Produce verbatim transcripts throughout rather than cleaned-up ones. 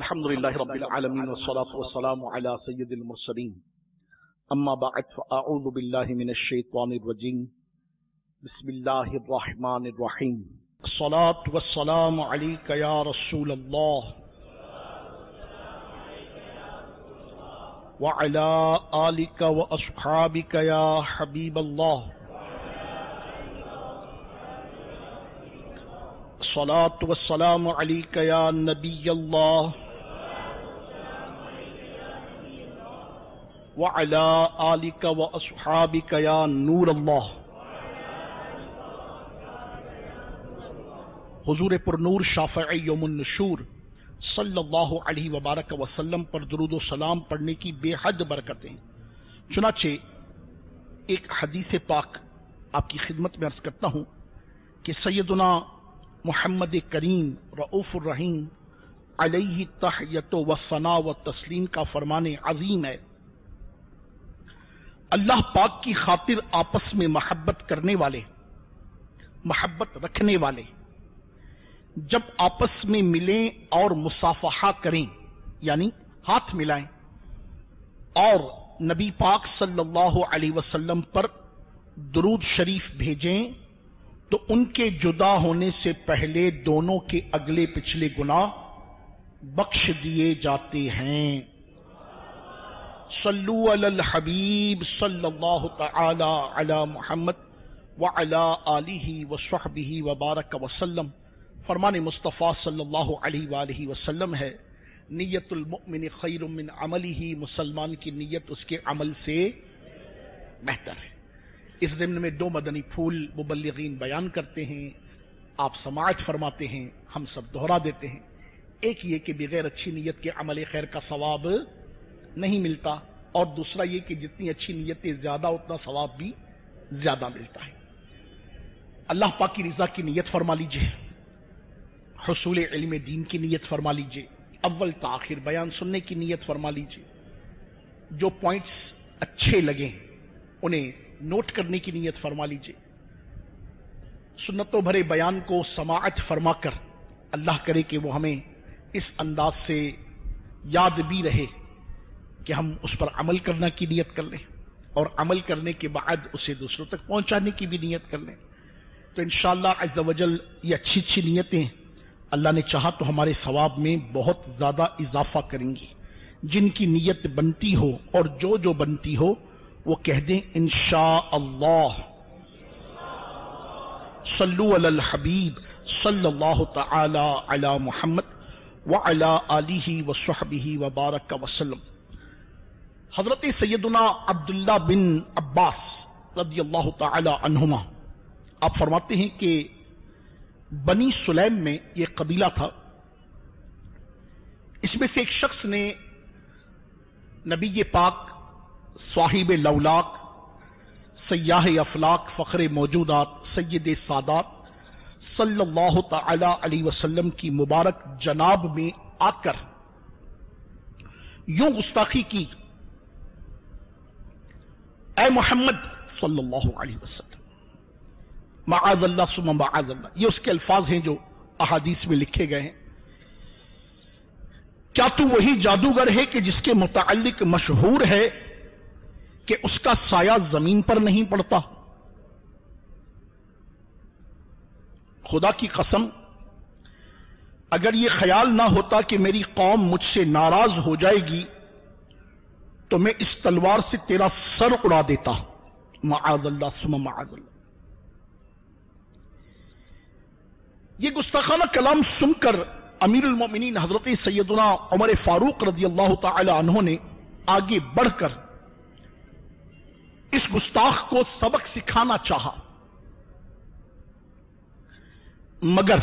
الحمد لله رب العالمين والصلاة والسلام على سيد المرسلين اما بعد فاعوذ بالله من الشيطان الرجيم بسم الله الرحمن الرحيم الصلاة والسلام عليك يا رسول الله وعلى آلك واصحابك يا حبيب الله الصلاة والسلام عليك يا نبي الله وعلى آلك وأصحابك يا نور الله. حضور پر نور شافع یوم النشور صلی اللہ علیہ وبارک وسلم پر درود و سلام پڑھنے کی بے حد برکتیں. چنانچہ ایک حدیث پاک آپ کی خدمت میں عرض کرتا ہوں کہ سیدنا محمد کریم رؤوف الرحیم علیہ تحیت و ثنا و تسلیم کا فرمان عظیم ہے، اللہ پاک کی خاطر آپس میں محبت کرنے والے، محبت رکھنے والے جب آپس میں ملیں اور مصافحہ کریں یعنی ہاتھ ملائیں اور نبی پاک صلی اللہ علیہ وسلم پر درود شریف بھیجیں تو ان کے جدا ہونے سے پہلے دونوں کے اگلے پچھلے گناہ بخش دیے جاتے ہیں. صلو علی الحبیب صلی اللہ تعالی علی محمد وعلی آلہ وصحبہ وبارک وسلم. فرمان مصطفیٰ صلی اللہ علیہ وآلہ وسلم ہے، نیت المؤمن خیر من عملہ، مسلمان کی نیت اس کے عمل سے بہتر ہے. اس ضمن میں دو مدنی پھول مبلغین بیان کرتے ہیں، آپ سماعت فرماتے ہیں، ہم سب دہرا دیتے ہیں. ایک یہ کہ بغیر اچھی نیت کے عمل خیر کا ثواب نہیں ملتا، اور دوسرا یہ کہ جتنی اچھی نیتیں زیادہ اتنا ثواب بھی زیادہ ملتا ہے. اللہ پاک کی رضا کی نیت فرما لیجئے، حصول علم دین کی نیت فرما لیجئے، اول تاخیر بیان سننے کی نیت فرما لیجئے، جو پوائنٹس اچھے لگیں انہیں نوٹ کرنے کی نیت فرما لیجئے، سنتوں بھرے بیان کو سماعت فرما کر اللہ کرے کہ وہ ہمیں اس انداز سے یاد بھی رہے کہ ہم اس پر عمل کرنا کی نیت کر لیں اور عمل کرنے کے بعد اسے دوسروں تک پہنچانے کی بھی نیت کر لیں. تو انشاءاللہ عز و جل یہ اچھی اچھی نیتیں اللہ نے چاہا تو ہمارے ثواب میں بہت زیادہ اضافہ کریں گی. جن کی نیت بنتی ہو اور جو جو بنتی ہو وہ کہہ دیں انشاءاللہ. صلو علی الحبیب صلی اللہ تعالی علی محمد وعلی آلہ وصحبہ وبارک وسلم. حضرت سیدنا عبداللہ بن عباس رضی اللہ تعالی عنہما آپ فرماتے ہیں کہ بنی سلیم میں یہ قبیلہ تھا، اس میں سے ایک شخص نے نبی پاک صاحب لولاک سیاح افلاک فخر موجودات سید سادات صلی اللہ تعالی علیہ وسلم کی مبارک جناب میں آ کر یوں گستاخی کی، اے محمد صلی اللہ علیہ وسلم، معاذ اللہ ثم معاذ اللہ. یہ اس کے الفاظ ہیں جو احادیث میں لکھے گئے ہیں. کیا تو وہی جادوگر ہے کہ جس کے متعلق مشہور ہے کہ اس کا سایہ زمین پر نہیں پڑتا؟ خدا کی قسم اگر یہ خیال نہ ہوتا کہ میری قوم مجھ سے ناراض ہو جائے گی تو میں اس تلوار سے تیرا سر اڑا دیتا. معاذ اللہ ثم معاذ اللہ. یہ گستاخانہ کلام سن کر امیر المومنین حضرت سیدنا عمر فاروق رضی اللہ تعالی عنہ نے آگے بڑھ کر اس گستاخ کو سبق سکھانا چاہا، مگر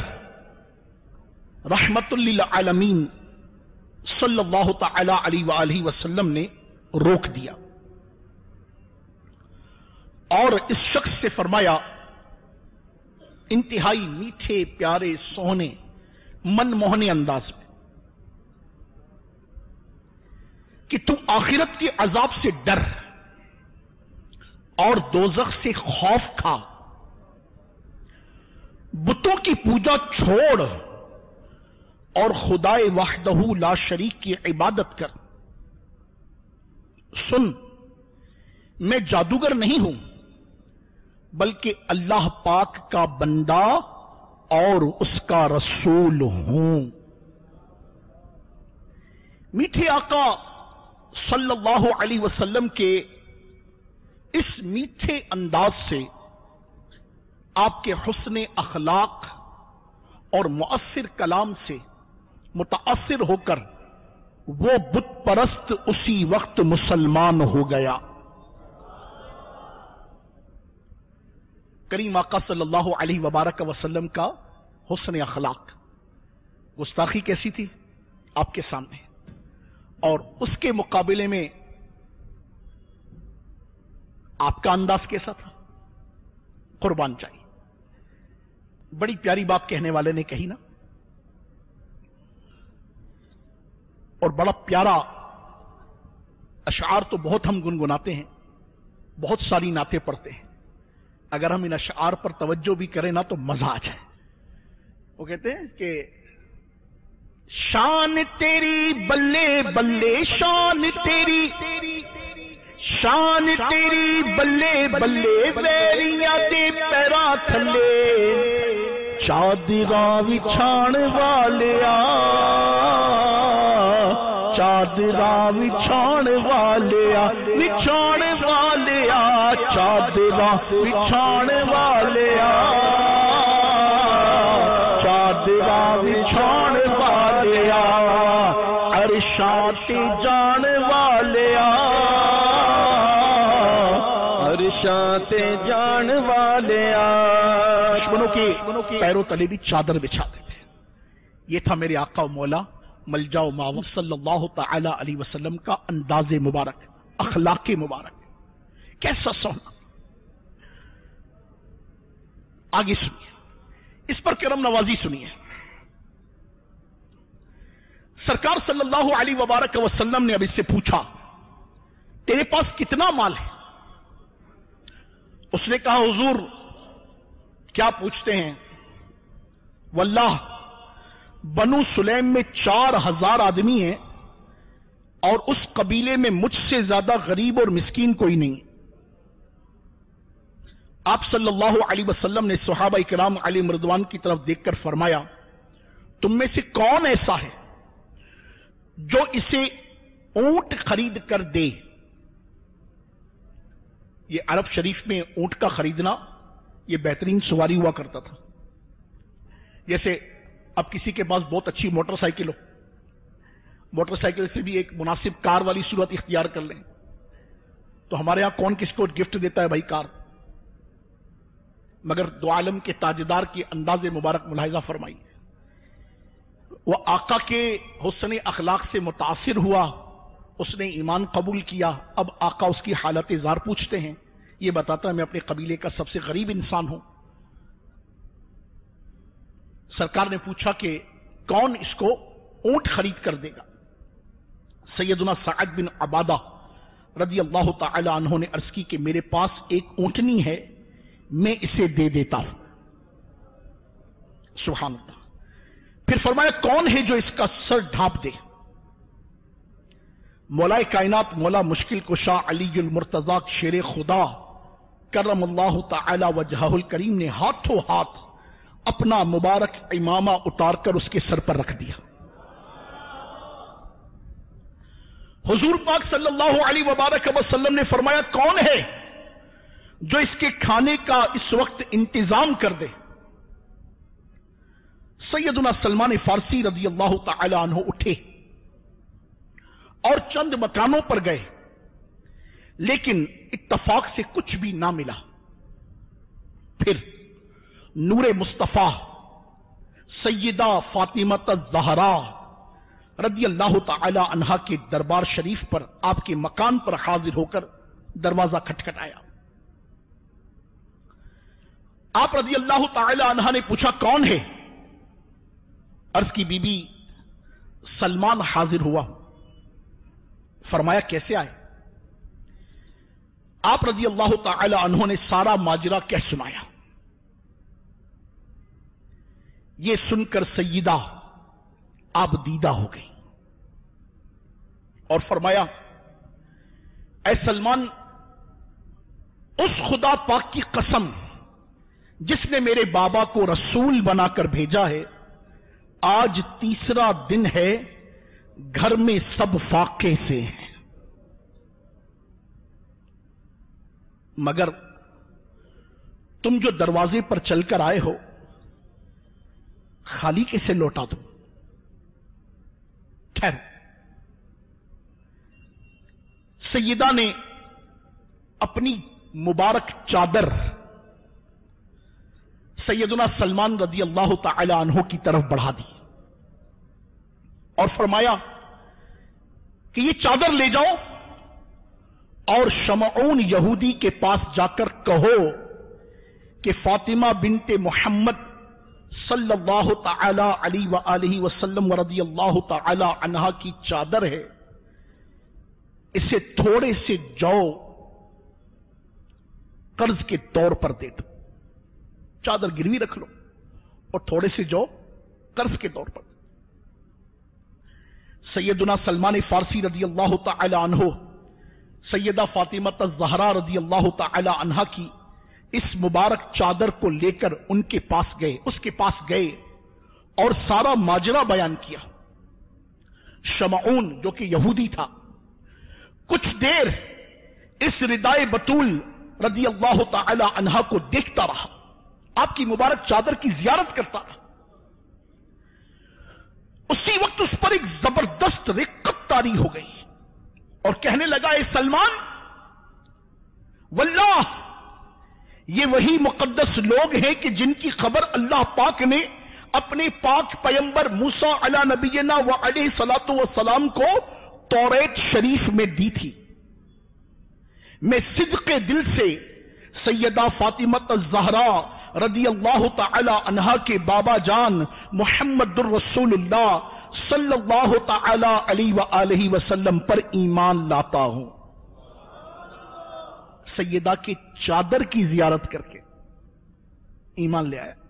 رحمت للعالمین صلی اللہ تعالی علیہ وآلہ وسلم نے روک دیا اور اس شخص سے فرمایا انتہائی میٹھے پیارے سونے من موہنے انداز میں کہ تم آخرت کے عذاب سے ڈر اور دوزخ سے خوف کھا، بتوں کی پوجا چھوڑ اور خدائے وحدہ لا شریک کی عبادت کر۔ سن، میں جادوگر نہیں ہوں بلکہ اللہ پاک کا بندہ اور اس کا رسول ہوں۔ میٹھے آقا صلی اللہ علیہ وسلم کے اس میٹھے انداز سے، آپ کے حسن اخلاق اور مؤثر کلام سے متاثر ہو کر وہ بت پرست اسی وقت مسلمان ہو گیا۔ کریم آقا صلی اللہ علیہ وبارک وسلم کا حسن اخلاق، گستاخی کیسی تھی آپ کے سامنے، اور اس کے مقابلے میں آپ کا انداز کیسا تھا؟ قربان چاہیے۔ بڑی پیاری بات کہنے والے نے کہی نا، اور بڑا پیارا اشعار تو بہت ہم گنگناتے ہیں، بہت ساری نعتیں پڑھتے ہیں، اگر ہم ان اشعار پر توجہ بھی کریں نا تو مزہ آ جائے۔ وہ کہتے ہیں کہ شان تیری بلے بلے، شان تیری شان تیری بلے بلے، ویریاں دے پیرا تھلے چادراں وچھان والیا، چادراں وچھان والیا، وچھان والیا، چادراں وچھان والیا، چادراں وچھان والیا، عرشاں تے جان والیا، عرشاں تے جان والیا، دشمنوں کے پیروں تلے بھی چادر بچھا دیتے۔ یہ تھا میرے آقا و مولا ملجا و ماوا صلی اللہ تعالی علیہ وسلم کا انداز مبارک، اخلاق مبارک، کیسا سونا۔ آگے سنیے، اس پر کرم نوازی سنیے۔ سرکار صلی اللہ علیہ وبارک وسلم نے اب اس سے پوچھا تیرے پاس کتنا مال ہے؟ اس نے کہا حضور کیا پوچھتے ہیں، واللہ بنو سلیم میں چار ہزار آدمی ہیں اور اس قبیلے میں مجھ سے زیادہ غریب اور مسکین کوئی نہیں۔ آپ صلی اللہ علیہ وسلم نے صحابہ کرام علیہم رضوان کی طرف دیکھ کر فرمایا تم میں سے کون ایسا ہے جو اسے اونٹ خرید کر دے؟ یہ عرب شریف میں اونٹ کا خریدنا یہ بہترین سواری ہوا کرتا تھا۔ جیسے اب کسی کے پاس بہت اچھی موٹر سائیکل ہو، موٹر سائیکل سے بھی ایک مناسب کار والی صورت اختیار کر لیں، تو ہمارے ہاں کون کس کو گفٹ دیتا ہے بھائی؟ کار۔ مگر دو عالم کے تاجدار کے انداز مبارک ملاحظہ فرمائی، وہ آقا کے حسن اخلاق سے متاثر ہوا، اس نے ایمان قبول کیا۔ اب آقا اس کی حالت زار پوچھتے ہیں، یہ بتاتا ہے میں اپنے قبیلے کا سب سے غریب انسان ہوں۔ سرکار نے پوچھا کہ کون اس کو اونٹ خرید کر دے گا؟ سیدنا سعد بن عبادہ رضی اللہ تعالی عنہ نے عرض کی کہ میرے پاس ایک اونٹنی ہے، میں اسے دے دیتا ہوں۔ سبحان اللہ۔ پھر فرمایا کون ہے جو اس کا سر ڈھانپ دے؟ مولا کائنات مولا مشکل کشا علی المرتضی شیر خدا کرم اللہ تعالی وجہہ الکریم نے ہاتھوں ہاتھ اپنا مبارک امامہ اتار کر اس کے سر پر رکھ دیا۔ حضور پاک صلی اللہ علیہ وبارک وسلم نے فرمایا کون ہے جو اس کے کھانے کا اس وقت انتظام کر دے؟ سیدنا سلمان فارسی رضی اللہ تعالی عنہ اٹھے اور چند مکانوں پر گئے، لیکن اتفاق سے کچھ بھی نہ ملا۔ پھر نور مصطفیٰ سیدہ فاطمہ الزہرا رضی اللہ تعالی عنہا کے دربار شریف پر آپ کے مکان پر حاضر ہو کر دروازہ کھٹکھٹایا۔ آپ رضی اللہ تعالی عنہا نے پوچھا کون ہے؟ عرض کی بی بی سلمان حاضر ہوا۔ فرمایا کیسے آئے؟ آپ رضی اللہ تعالی عنہ نے سارا ماجرا کہہ سنایا۔ یہ سن کر سیدہ آپ دیدہ ہو گئی اور فرمایا اے سلمان، اس خدا پاک کی قسم جس نے میرے بابا کو رسول بنا کر بھیجا ہے، آج تیسرا دن ہے، گھر میں سب فاقے سے ہیں، مگر تم جو دروازے پر چل کر آئے ہو خالی کیسے لوٹا دو؟ خیر، سیدہ نے اپنی مبارک چادر سیدنا سلمان رضی اللہ تعالی عنہ کی طرف بڑھا دی اور فرمایا کہ یہ چادر لے جاؤ اور شمعون یہودی کے پاس جا کر کہو کہ فاطمہ بنت محمد صلی اللہ تعالی علیہ وآلہ وسلم رضی اللہ تعالی عنہا کی چادر ہے، اسے تھوڑے سے جو قرض کے طور پر دے دو، چادر گروی رکھ لو اور تھوڑے سے جو قرض کے طور پر۔ سیدنا سلمان فارسی رضی اللہ تعالی عنہ سیدہ فاطمہ الزہرا رضی اللہ تعالی عنہا کی اس مبارک چادر کو لے کر ان کے پاس گئے، اس کے پاس گئے اور سارا ماجرا بیان کیا۔ شمعون جو کہ یہودی تھا کچھ دیر اس ردائے بطول رضی اللہ تعالی عنہا کو دیکھتا رہا، آپ کی مبارک چادر کی زیارت کرتا رہا۔ اسی وقت اس پر ایک زبردست رقت طاری ہو گئی اور کہنے لگا اے سلمان، واللہ یہ وہی مقدس لوگ ہیں کہ جن کی خبر اللہ پاک نے اپنے پاک پیغمبر موسیٰ علی نبینا و علیہ الصلوۃ والسلام کو توریت شریف میں دی تھی۔ میں صدق دل سے سیدہ فاطمہ الزہرا رضی اللہ تعالی عنہا کے بابا جان محمد الرسول اللہ صلی اللہ تعالی علیہ وآلہ وسلم پر ایمان لاتا ہوں۔ سیدہ کی چادر کی زیارت کر کے ایمان لے آیا۔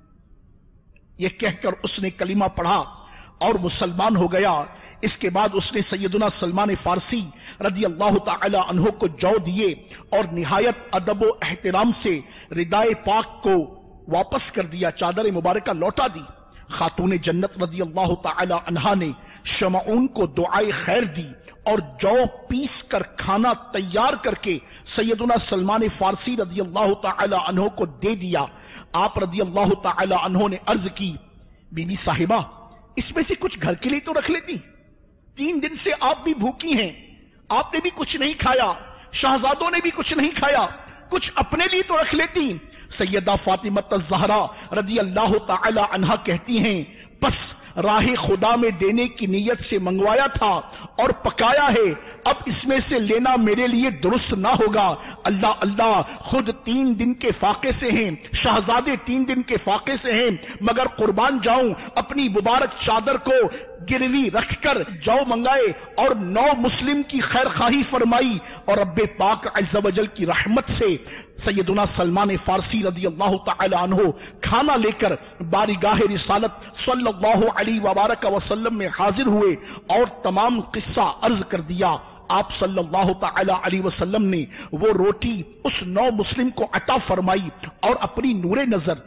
یہ کہہ کر اس نے کلمہ پڑھا اور مسلمان ہو گیا۔ اس کے بعد اس نے سیدنا سلمان فارسی رضی اللہ تعالی عنہ کو جو دیے اور نہایت ادب و احترام سے ردائے پاک کو واپس کر دیا، چادر مبارکہ لوٹا دی۔ خاتون جنت رضی اللہ تعالی عنہا نے شمعون کو دعائے خیر دی اور جو پیس کر کھانا تیار کر کے سیدنا سلمان فارسی رضی اللہ تعالی عنہ کو دے دیا۔ آپ رضی اللہ تعالی عنہ نے عرض کی، بی بی صاحبہ اس میں سے کچھ گھر کے لیے تو رکھ لیتی، تین دن سے آپ بھی بھوکی ہیں، آپ نے بھی کچھ نہیں کھایا، شہزادوں نے بھی کچھ نہیں کھایا، کچھ اپنے لیے تو رکھ لیتی۔ سیدہ فاطمہ الزہرا رضی اللہ تعالی عنہا کہتی ہیں بس راہ خدا میں دینے کی نیت سے منگوایا تھا اور پکایا ہے، اب اس میں سے لینا میرے لیے درست نہ ہوگا۔ اللہ اللہ، خود تین دن کے فاقے سے ہیں، شہزادے تین دن کے فاقے سے ہیں، مگر قربان جاؤں اپنی مبارک چادر کو گروی رکھ کر جو منگائے اور نو مسلم کی خیر خواہی فرمائی اور رب پاک عز و جل کی رحمت سے سیدنا سلمان فارسی رضی اللہ تعالی عنہ کھانا لے کر بارگاہ رسالت صلی اللہ علیہ وبارک وسلم میں حاضر ہوئے اور تمام قصہ عرض کر دیا۔ آپ صلی اللہ تعالی علیہ وسلم نے وہ روٹی اس نو مسلم کو عطا فرمائی اور اپنی نور نظر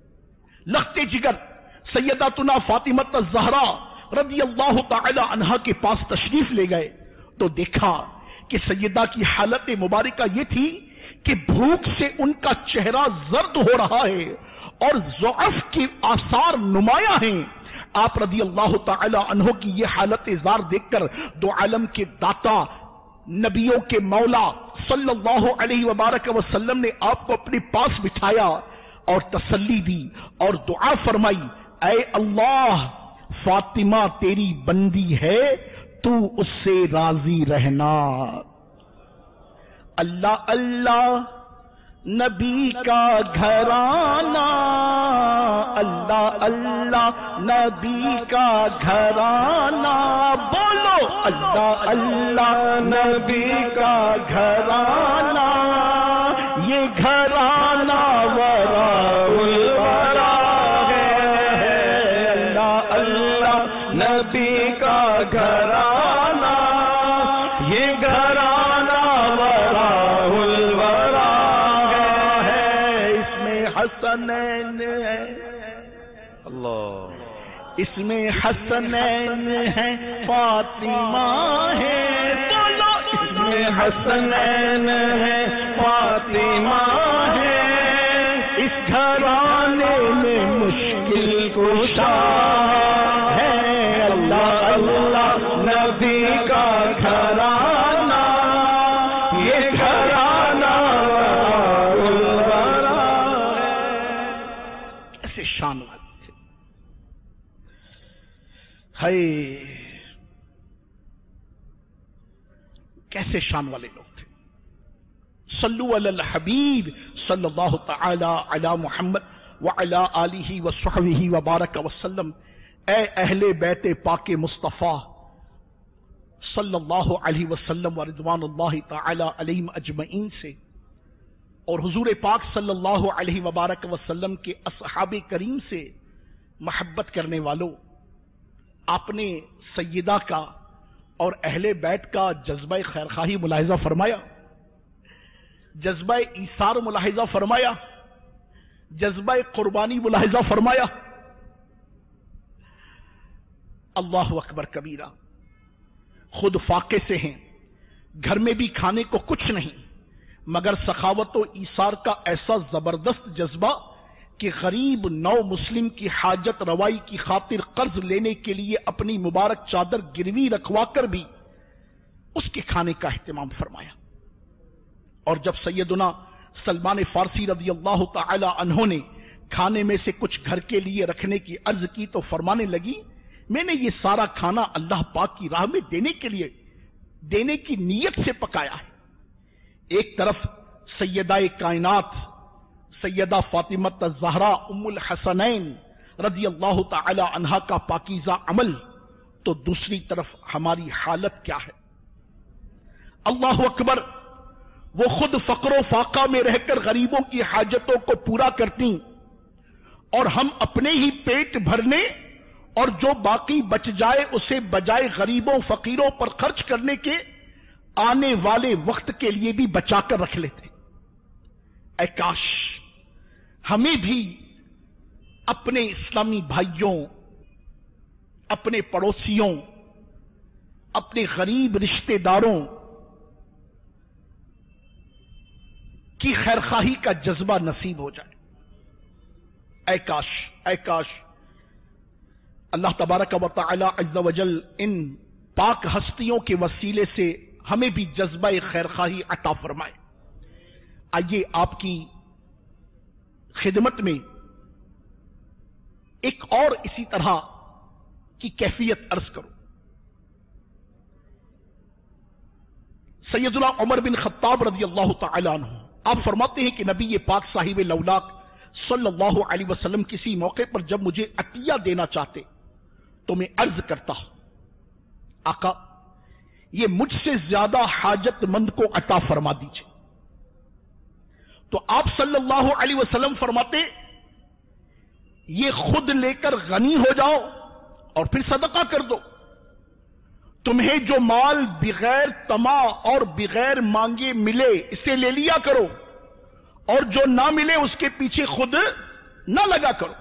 لخت جگر سیداتنا فاطمہ الزہرا رضی اللہ تعالی عنہا کے پاس تشریف لے گئے تو دیکھا کہ سیدہ کی حالت مبارکہ یہ تھی کہ بھوک سے ان کا چہرہ زرد ہو رہا ہے اور ضعف کے آثار نمایاں ہیں۔ آپ رضی اللہ تعالی عنہ کی یہ حالت زار دیکھ کر دو عالم کے داتا نبیوں کے مولا صلی اللہ علیہ وبارک وسلم نے آپ کو اپنے پاس بٹھایا اور تسلی دی اور دعا فرمائی، اے اللہ فاطمہ تیری بندی ہے، تو اس سے راضی رہنا۔ اللہ اللہ نبی کا گھرانہ، اللہ اللہ نبی کا گھرانہ، بولو اللہ اللہ نبی کا گھرانہ، یہ گھرانہ وراء الورا ہے، اللہ اللہ نبی اس میں حسنین ہے فاطمہ ہے، بولو اس میں حسنین ہے فاطمہ ہے، اس گھرانے میں مشکل کشا ہے، اللہ اللہ نبی کا گھرانہ، یہ گھرانہ ایسے شان والے تھے۔ ہائے کیسے شان والے لوگ تھے۔ صلو علی الحبیب صلی اللہ تعالی علی محمد وعلی آلہ وصحبہ وبارک وسلم۔ اے اہل بیت پاک مصطفیٰ صلی اللہ علیہ وسلم و رضوان اللہ تعالی علیہم اجمعین سے اور حضور پاک صلی اللہ علیہ وبارک وسلم کے اصحاب کریم سے محبت کرنے والوں، آپ نے سیدہ کا اور اہل بیت کا جذبہ خیرخواہی ملاحظہ فرمایا، جذبہ ایثار ملاحظہ فرمایا، جذبہ قربانی ملاحظہ فرمایا۔ اللہ اکبر کبیرہ، خود فاقے سے ہیں، گھر میں بھی کھانے کو کچھ نہیں مگر سخاوت و ایثار کا ایسا زبردست جذبہ کہ غریب نو مسلم کی حاجت روائی کی خاطر قرض لینے کے لیے اپنی مبارک چادر گروی رکھوا کر بھی اس کے کھانے کا اہتمام فرمایا۔ اور جب سیدنا سلمان فارسی رضی اللہ تعالی عنہ نے کھانے میں سے کچھ گھر کے لیے رکھنے کی عرض کی تو فرمانے لگی، میں نے یہ سارا کھانا اللہ پاک کی راہ میں دینے کے لیے دینے کی نیت سے پکایا ہے۔ ایک طرف سیدہ کائنات سیدہ فاطمہ الزہرا ام الحسنین رضی اللہ تعالی عنہا کا پاکیزہ عمل، تو دوسری طرف ہماری حالت کیا ہے؟ اللہ اکبر، وہ خود فقر و فاقہ میں رہ کر غریبوں کی حاجتوں کو پورا کرتی اور ہم اپنے ہی پیٹ بھرنے اور جو باقی بچ جائے اسے بجائے غریبوں فقیروں پر خرچ کرنے کے آنے والے وقت کے لیے بھی بچا کر رکھ لیتے۔ اے کاش ہمیں بھی اپنے اسلامی بھائیوں، اپنے پڑوسیوں، اپنے غریب رشتہ داروں کی خیرخواہی کا جذبہ نصیب ہو جائے۔ اے کاش اے کاش اللہ تبارک و تعالی عز و جل ان پاک ہستیوں کے وسیلے سے ہمیں بھی جذبہ خیرخواہی عطا فرمائے۔ آئیے آپ کی خدمت میں ایک اور اسی طرح کی کیفیت عرض کروں۔ سیدنا عمر بن خطاب رضی اللہ تعالی عنہ آپ فرماتے ہیں کہ نبی پاک صاحب لولاک صلی اللہ علیہ وسلم کسی موقع پر جب مجھے عطیہ دینا چاہتے تو میں عرض کرتا ہوں، آقا یہ مجھ سے زیادہ حاجت مند کو عطا فرما دیجئے۔ تو آپ صلی اللہ علیہ وسلم فرماتے، یہ خود لے کر غنی ہو جاؤ اور پھر صدقہ کر دو۔ تمہیں جو مال بغیر طمع اور بغیر مانگے ملے اسے لے لیا کرو، اور جو نہ ملے اس کے پیچھے خود نہ لگا کرو۔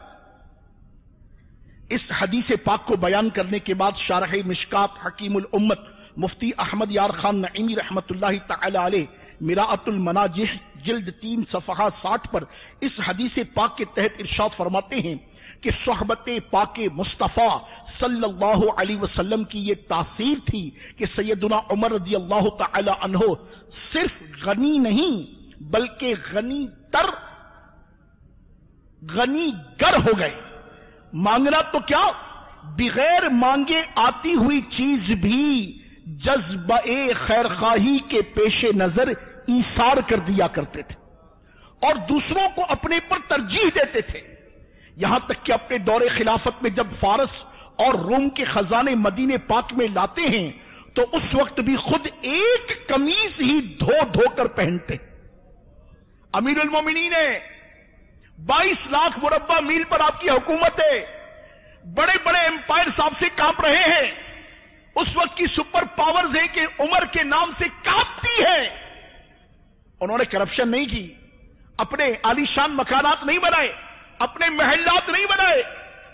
اس حدیث پاک کو بیان کرنے کے بعد شارح مشکات حکیم الامت مفتی احمد یار خان نعیمی رحمت اللہ تعالی علیہ مراعۃ المناجح جلد تین صفحہ ساٹھ پر اس حدیث پاک کے تحت ارشاد فرماتے ہیں کہ صحبت پاک مصطفیٰ صلی اللہ علیہ وسلم کی یہ تاثیر تھی کہ سیدنا عمر رضی اللہ تعالی عنہ صرف غنی نہیں بلکہ غنی تر غنی گر ہو گئے۔ مانگنا تو کیا، بغیر مانگے آتی ہوئی چیز بھی جذبہ خیرخواہی کے پیش نظر ایثار کر دیا کرتے تھے اور دوسروں کو اپنے پر ترجیح دیتے تھے، یہاں تک کہ اپنے دور خلافت میں جب فارس اور روم کے خزانے مدینے پاک میں لاتے ہیں تو اس وقت بھی خود ایک قمیض ہی دھو دھو کر پہنتے۔ امیر المومنین ہے، بائیس لاکھ مربع میل پر آپ کی حکومت ہے، بڑے بڑے امپائر صاحب سے کانپ رہے ہیں، اس وقت کی سپر پاورز ہے کہ عمر کے نام سے کانپتی ہے۔ انہوں نے کرپشن نہیں کی، اپنے عالیشان مکانات نہیں بنائے، اپنے محلات نہیں بنائے،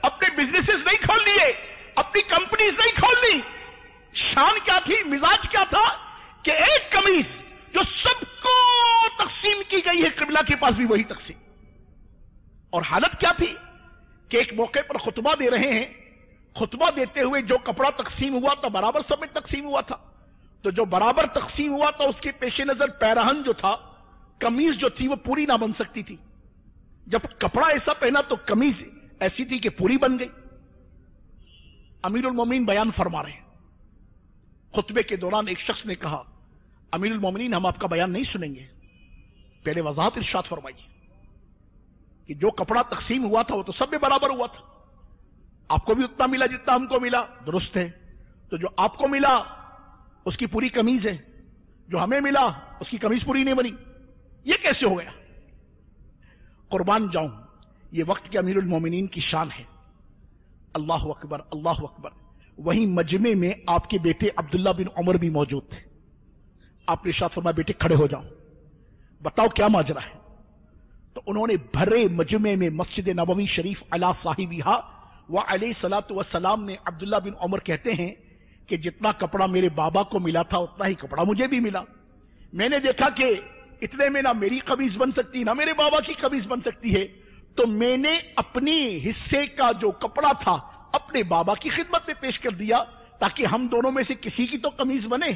اپنے بزنسز نہیں کھول لیے، اپنی کمپنیز نہیں کھول لی. شان کیا تھی، مزاج کیا تھا کہ ایک قمیص جو سب کو تقسیم کی گئی ہے، قبلہ کے پاس بھی وہی تقسیم. اور حالت کیا تھی کہ ایک موقع پر خطبہ دے رہے ہیں، خطبہ دیتے ہوئے جو کپڑا تقسیم ہوا تھا برابر سب میں تقسیم ہوا تھا. تو جو برابر تقسیم ہوا تھا اس کے پیش نظر پیراہن جو تھا، قمیض جو تھی وہ پوری نہ بن سکتی تھی. جب کپڑا ایسا پہنا تو قمیض ایسی تھی کہ پوری بن گئی. امیر المومنین بیان فرما رہے ہیں. خطبے کے دوران ایک شخص نے کہا، امیر المومنین ہم آپ کا بیان نہیں سنیں گے، پہلے وضاحت ارشاد فرمائیے کہ جو کپڑا تقسیم ہوا تھا وہ تو سب میں برابر ہوا تھا، آپ کو بھی اتنا ملا جتنا ہم کو ملا، درست ہے. تو جو آپ کو ملا اس کی پوری قمیض ہے، جو ہمیں ملا اس کی قمیض پوری نہیں بنی، یہ کیسے ہو گیا؟ قربان جاؤں، یہ وقت کے امیر المومنین کی شان ہے. اللہ اکبر، اللہ اکبر. وہیں مجمع میں آپ کے بیٹے عبداللہ بن عمر بھی موجود تھے. آپ نے ارشاد فرمایا بیٹے کھڑے ہو جاؤ، بتاؤ کیا ماجرا ہے. تو انہوں نے بھرے مجمع میں مسجد نبوی شریف علی صاحبہا و علیہ الصلوۃ والسلام نے عبداللہ بن عمر کہتے ہیں کہ جتنا کپڑا میرے بابا کو ملا تھا اتنا ہی کپڑا مجھے بھی ملا. میں نے دیکھا کہ اتنے میں نہ میری قمیض بن سکتی نہ میرے بابا کی قمیض بن سکتی ہے، تو میں نے اپنی حصے کا جو کپڑا تھا اپنے بابا کی خدمت میں پیش کر دیا تاکہ ہم دونوں میں سے کسی کی تو قمیض بنے.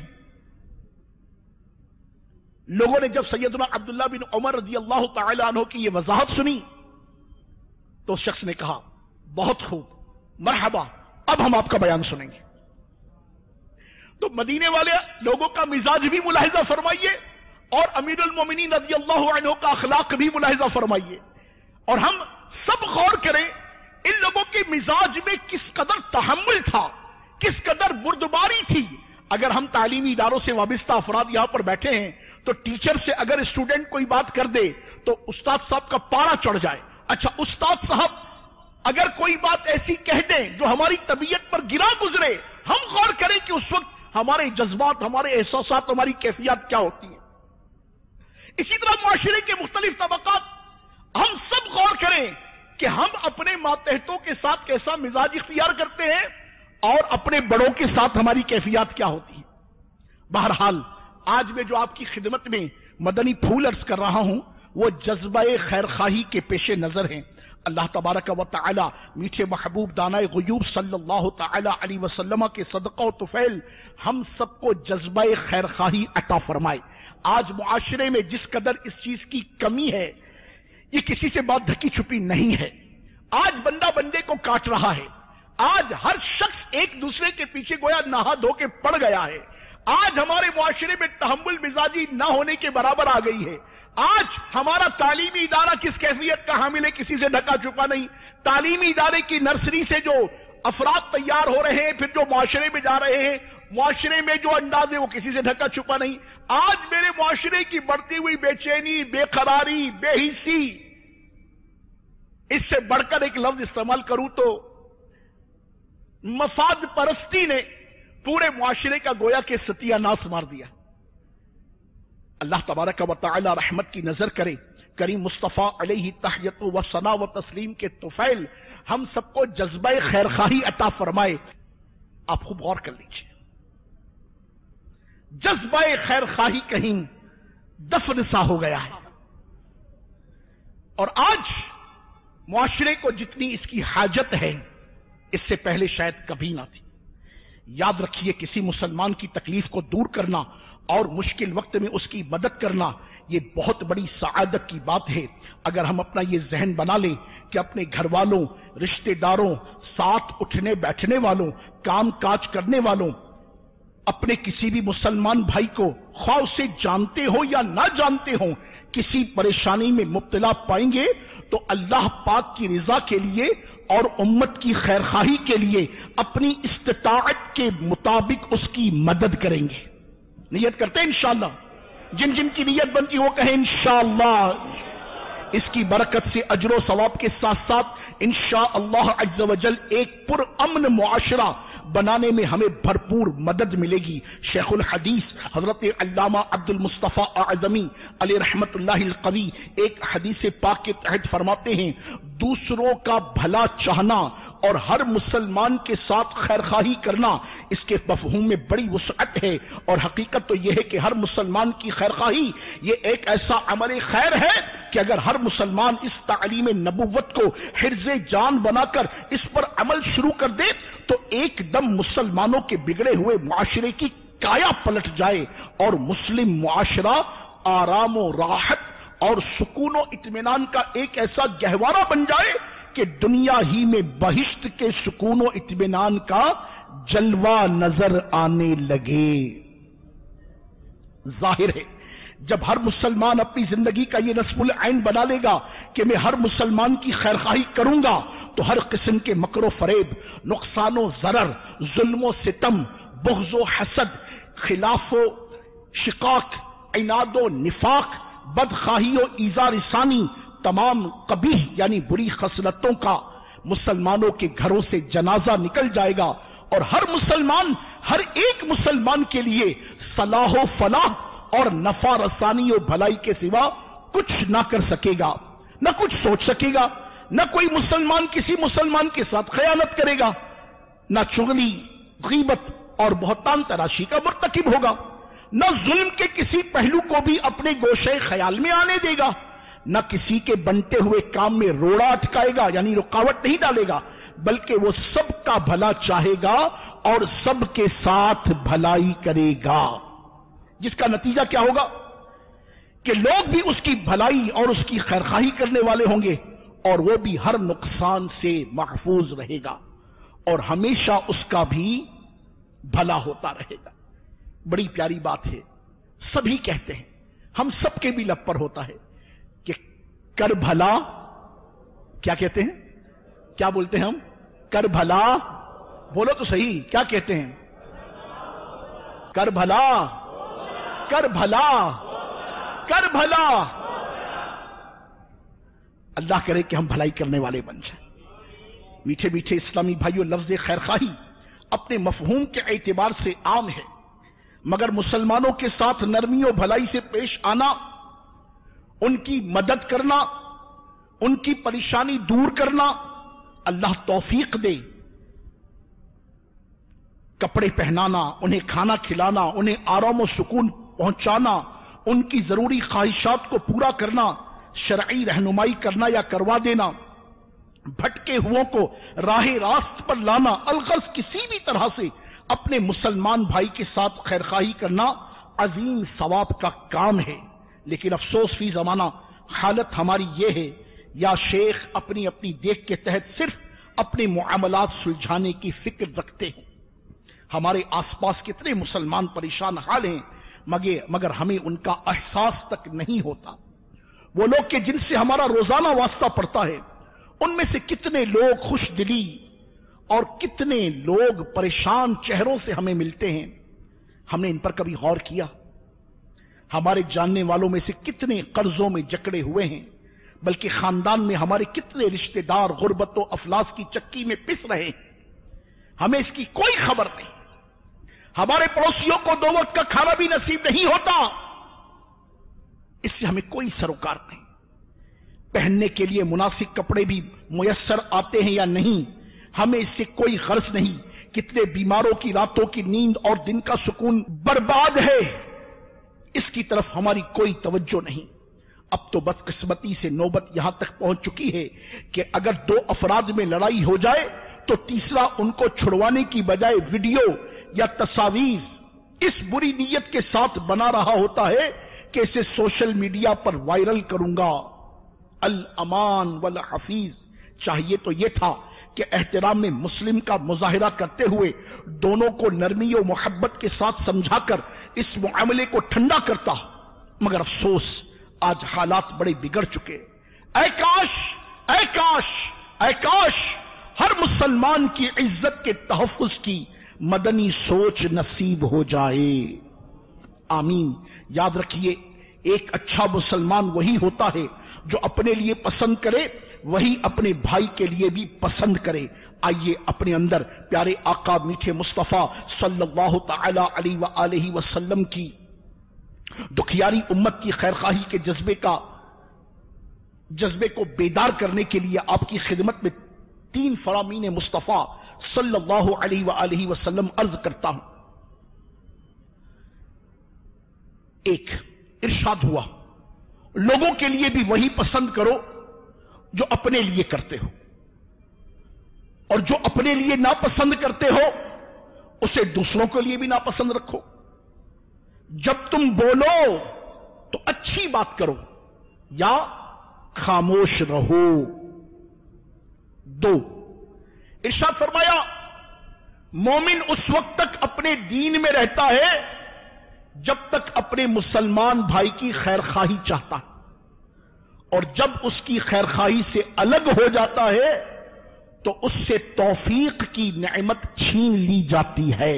لوگوں نے جب سیدنا عبداللہ بن عمر رضی اللہ تعالی عنہ کی یہ وضاحت سنی تو اس شخص نے کہا بہت خوب، مرحبا، اب ہم آپ کا بیان سنیں گے. تو مدینے والے لوگوں کا مزاج بھی ملاحظہ فرمائیے اور امیر المومنین رضی اللہ عنہ کا اخلاق بھی ملاحظہ فرمائیے، اور ہم سب غور کریں ان لوگوں کے مزاج میں کس قدر تحمل تھا، کس قدر بردباری تھی. اگر ہم تعلیمی اداروں سے وابستہ افراد یہاں پر بیٹھے ہیں تو ٹیچر سے اگر اسٹوڈنٹ کوئی بات کر دے تو استاد صاحب کا پارا چڑھ جائے. اچھا استاد صاحب اگر کوئی بات ایسی کہہ دیں جو ہماری طبیعت پر گرا گزرے، ہم غور کریں کہ اس وقت ہمارے جذبات، ہمارے احساسات، ہماری کیفیات کیا ہوتی ہیں. اسی طرح معاشرے کے مختلف طبقات، ہم سب غور کریں کہ ہم اپنے ماتحتوں کے ساتھ کیسا مزاج اختیار کرتے ہیں اور اپنے بڑوں کے ساتھ ہماری کیفیات کیا ہوتی ہے. بہرحال آج میں جو آپ کی خدمت میں مدنی پھول عرض کر رہا ہوں وہ جذبہ خیر خواہی کے پیش نظر ہیں. اللہ تبارک و تعالی میٹھے محبوب دانائے غیوب صلی اللہ تعالی علیہ وسلم کے صدقہ و طفیل ہم سب کو جذبہ خیر خواہی عطا فرمائے. آج معاشرے میں جس قدر اس چیز کی کمی ہے یہ کسی سے بات ڈھکی چھپی نہیں ہے. آج بندہ بندے کو کاٹ رہا ہے. آج ہر شخص ایک دوسرے کے پیچھے گویا نہا دھو کے پڑ گیا ہے. آج ہمارے معاشرے میں تحمل مزاجی نہ ہونے کے برابر آ گئی ہے. آج ہمارا تعلیمی ادارہ کس کیفیت کا حامل ہے کسی سے ڈھکا چھپا نہیں. تعلیمی ادارے کی نرسری سے جو افراد تیار ہو رہے ہیں پھر جو معاشرے میں جا رہے ہیں، معاشرے میں جو انداز ہے وہ کسی سے ڈھکا چھپا نہیں. آج میرے معاشرے کی بڑھتی ہوئی بے چینی، بے قراری، بے حسی، اس سے بڑھ کر ایک لفظ استعمال کروں تو مفاد پرستی نے پورے معاشرے کا گویا کہ ستیہ ناس مار دیا. اللہ تبارک و تعالی رحمت کی نظر کرے. کریم مصطفیٰ علیہ تحیت و ثنا و تسلیم کے طفیل ہم سب کو جذبہ خیر خواہی عطا فرمائے. آپ خوب غور کر لیجیے، جذبہ خیر خواہی کہیں دفن سا ہو گیا ہے، اور آج معاشرے کو جتنی اس کی حاجت ہے اس سے پہلے شاید کبھی نہ تھی. یاد رکھیے کسی مسلمان کی تکلیف کو دور کرنا اور مشکل وقت میں اس کی مدد کرنا یہ بہت بڑی سعادت کی بات ہے. اگر ہم اپنا یہ ذہن بنا لیں کہ اپنے گھر والوں، رشتہ داروں، ساتھ اٹھنے بیٹھنے والوں، کام کاج کرنے والوں، اپنے کسی بھی مسلمان بھائی کو خواہ اسے جانتے ہو یا نہ جانتے ہو کسی پریشانی میں مبتلا پائیں گے تو اللہ پاک کی رضا کے لیے اور امت کی خیر خواہی کے لیے اپنی استطاعت کے مطابق اس کی مدد کریں گے. نیت کرتے ہیں انشاءاللہ. جن جن کی نیت بنتی وہ کہیں انشاءاللہ. اس کی برکت سے اجر و ثواب کے ساتھ ساتھ انشاءاللہ عز و جل ایک پر امن معاشرہ بنانے میں ہمیں بھرپور مدد ملے گی. شیخ الحدیث حضرت علامہ عبد المصطفیٰ اعظمی علیہ رحمت اللہ القوی ایک حدیث پاک کے تحت فرماتے ہیں دوسروں کا بھلا چاہنا اور ہر مسلمان کے ساتھ خیرخواہی کرنا اس کے مفہوم میں بڑی وسعت ہے، اور حقیقت تو یہ ہے کہ ہر مسلمان کی خیرخواہی یہ ایک ایسا عمل خیر ہے کہ اگر ہر مسلمان اس تعلیم نبوت کو حرز جان بنا کر اس پر عمل شروع کر دے تو ایک دم مسلمانوں کے بگڑے ہوئے معاشرے کی کایا پلٹ جائے اور مسلم معاشرہ آرام و راحت اور سکون و اطمینان کا ایک ایسا گہوارہ بن جائے کہ دنیا ہی میں بہشت کے سکون و اطمینان کا جلوہ نظر آنے لگے۔ ظاہر ہے جب ہر مسلمان اپنی زندگی کا یہ نصب العین بنا لے گا کہ میں ہر مسلمان کی خیرخواہی کروں گا تو ہر قسم کے مکر و فریب، نقصان و ضرر، ظلم و ستم، بغض و حسد، خلاف و شقاق، عناد و نفاق، بدخواہی و ایذا رسانی، تمام قبیح یعنی بری خصلتوں کا مسلمانوں کے گھروں سے جنازہ نکل جائے گا، اور ہر مسلمان ہر ایک مسلمان کے لیے صلاح و فلاح اور نفع رسانی و بھلائی کے سوا کچھ نہ کر سکے گا، نہ کچھ سوچ سکے گا، نہ کوئی مسلمان کسی مسلمان کے ساتھ خیانت کرے گا، نہ چغلی، غیبت اور بہتان تراشی کا مرتکب ہوگا، نہ ظلم کے کسی پہلو کو بھی اپنے گوشے خیال میں آنے دے گا، نہ کسی کے بنتے ہوئے کام میں روڑا اٹکائے گا یعنی رکاوٹ نہیں ڈالے گا، بلکہ وہ سب کا بھلا چاہے گا اور سب کے ساتھ بھلائی کرے گا، جس کا نتیجہ کیا ہوگا کہ لوگ بھی اس کی بھلائی اور اس کی خیرخواہی کرنے والے ہوں گے اور وہ بھی ہر نقصان سے محفوظ رہے گا اور ہمیشہ اس کا بھی بھلا ہوتا رہے گا۔ بڑی پیاری بات ہے، سبھی کہتے ہیں، ہم سب کے بھی لب پر ہوتا ہے کہ کر بھلا، کیا کہتے ہیں، کیا بولتے ہیں ہم، کر بھلا، بولو تو صحیح، کیا کہتے ہیں، کر بھلا، کر بھلا، کر بھلا۔ اللہ کرے کہ ہم بھلائی کرنے والے بن جائیں۔ میٹھے میٹھے اسلامی بھائیوں، لفظ خیرخواہی اپنے مفہوم کے اعتبار سے عام ہے، مگر مسلمانوں کے ساتھ نرمی و بھلائی سے پیش آنا، ان کی مدد کرنا، ان کی پریشانی دور کرنا، اللہ توفیق دے، کپڑے پہنانا، انہیں کھانا کھلانا، انہیں آرام و سکون پہنچانا، ان کی ضروری خواہشات کو پورا کرنا، شرعی رہنمائی کرنا یا کروا دینا، بھٹکے ہوئوں کو راہ راست پر لانا، الغرض کسی بھی طرح سے اپنے مسلمان بھائی کے ساتھ خیرخواہی کرنا عظیم ثواب کا کام ہے۔ لیکن افسوس فی زمانہ حالت ہماری یہ ہے، یا شیخ اپنی اپنی دیکھ کے تحت صرف اپنے معاملات سلجھانے کی فکر رکھتے ہیں۔ ہمارے آس پاس کتنے مسلمان پریشان حال ہیں، مگر مگر ہمیں ان کا احساس تک نہیں ہوتا۔ وہ لوگ کہ جن سے ہمارا روزانہ واسطہ پڑتا ہے، ان میں سے کتنے لوگ خوش دلی اور کتنے لوگ پریشان چہروں سے ہمیں ملتے ہیں، ہم نے ان پر کبھی غور کیا؟ ہمارے جاننے والوں میں سے کتنے قرضوں میں جکڑے ہوئے ہیں، بلکہ خاندان میں ہمارے کتنے رشتہ دار غربت و افلاس کی چکی میں پس رہے ہیں، ہمیں اس کی کوئی خبر نہیں۔ ہمارے پڑوسیوں کو دو وقت کا کھانا بھی نصیب نہیں ہوتا، اس سے ہمیں کوئی سروکار نہیں۔ پہننے کے لیے مناسب کپڑے بھی میسر آتے ہیں یا نہیں، ہمیں اس سے کوئی غرض نہیں۔ کتنے بیماروں کی راتوں کی نیند اور دن کا سکون برباد ہے، اس کی طرف ہماری کوئی توجہ نہیں۔ اب تو بدقسمتی سے نوبت یہاں تک پہنچ چکی ہے کہ اگر دو افراد میں لڑائی ہو جائے تو تیسرا ان کو چھڑوانے کی بجائے ویڈیو یا تصاویر اس بری نیت کے ساتھ بنا رہا ہوتا ہے کہ اسے سوشل میڈیا پر وائرل کروں گا۔ الامان والحفیظ، چاہیے تو یہ تھا کہ احترام میں مسلم کا مظاہرہ کرتے ہوئے دونوں کو نرمی و محبت کے ساتھ سمجھا کر اس معاملے کو ٹھنڈا کرتا، مگر افسوس آج حالات بڑے بگڑ چکے۔ اے کاش اے کاش اے کاش ہر مسلمان کی عزت کے تحفظ کی مدنی سوچ نصیب ہو جائے، آمین۔ یاد رکھیے، ایک اچھا مسلمان وہی ہوتا ہے جو اپنے لیے پسند کرے وہی اپنے بھائی کے لیے بھی پسند کرے۔ آئیے اپنے اندر پیارے آقا میٹھے مصطفیٰ صلی اللہ تعالی علیہ وآلہ وسلم کی دکھیاری امت کی خیرخواہی کے جذبے کا جذبے کو بیدار کرنے کے لیے آپ کی خدمت میں تین فرامین مصطفیٰ صلی اللہ علیہ وآلہ وسلم عرض کرتا ہوں. ایک ارشاد ہوا لوگوں کے لیے بھی وہی پسند کرو جو اپنے لیے کرتے ہو، اور جو اپنے لیے ناپسند کرتے ہو اسے دوسروں کے لیے بھی ناپسند رکھو. جب تم بولو تو اچھی بات کرو یا خاموش رہو. دو، ارشاد فرمایا مومن اس وقت تک اپنے دین میں رہتا ہے جب تک اپنے مسلمان بھائی کی خیر خواہی چاہتا ہے، اور جب اس کی خیر خواہی سے الگ ہو جاتا ہے تو اس سے توفیق کی نعمت چھین لی جاتی ہے.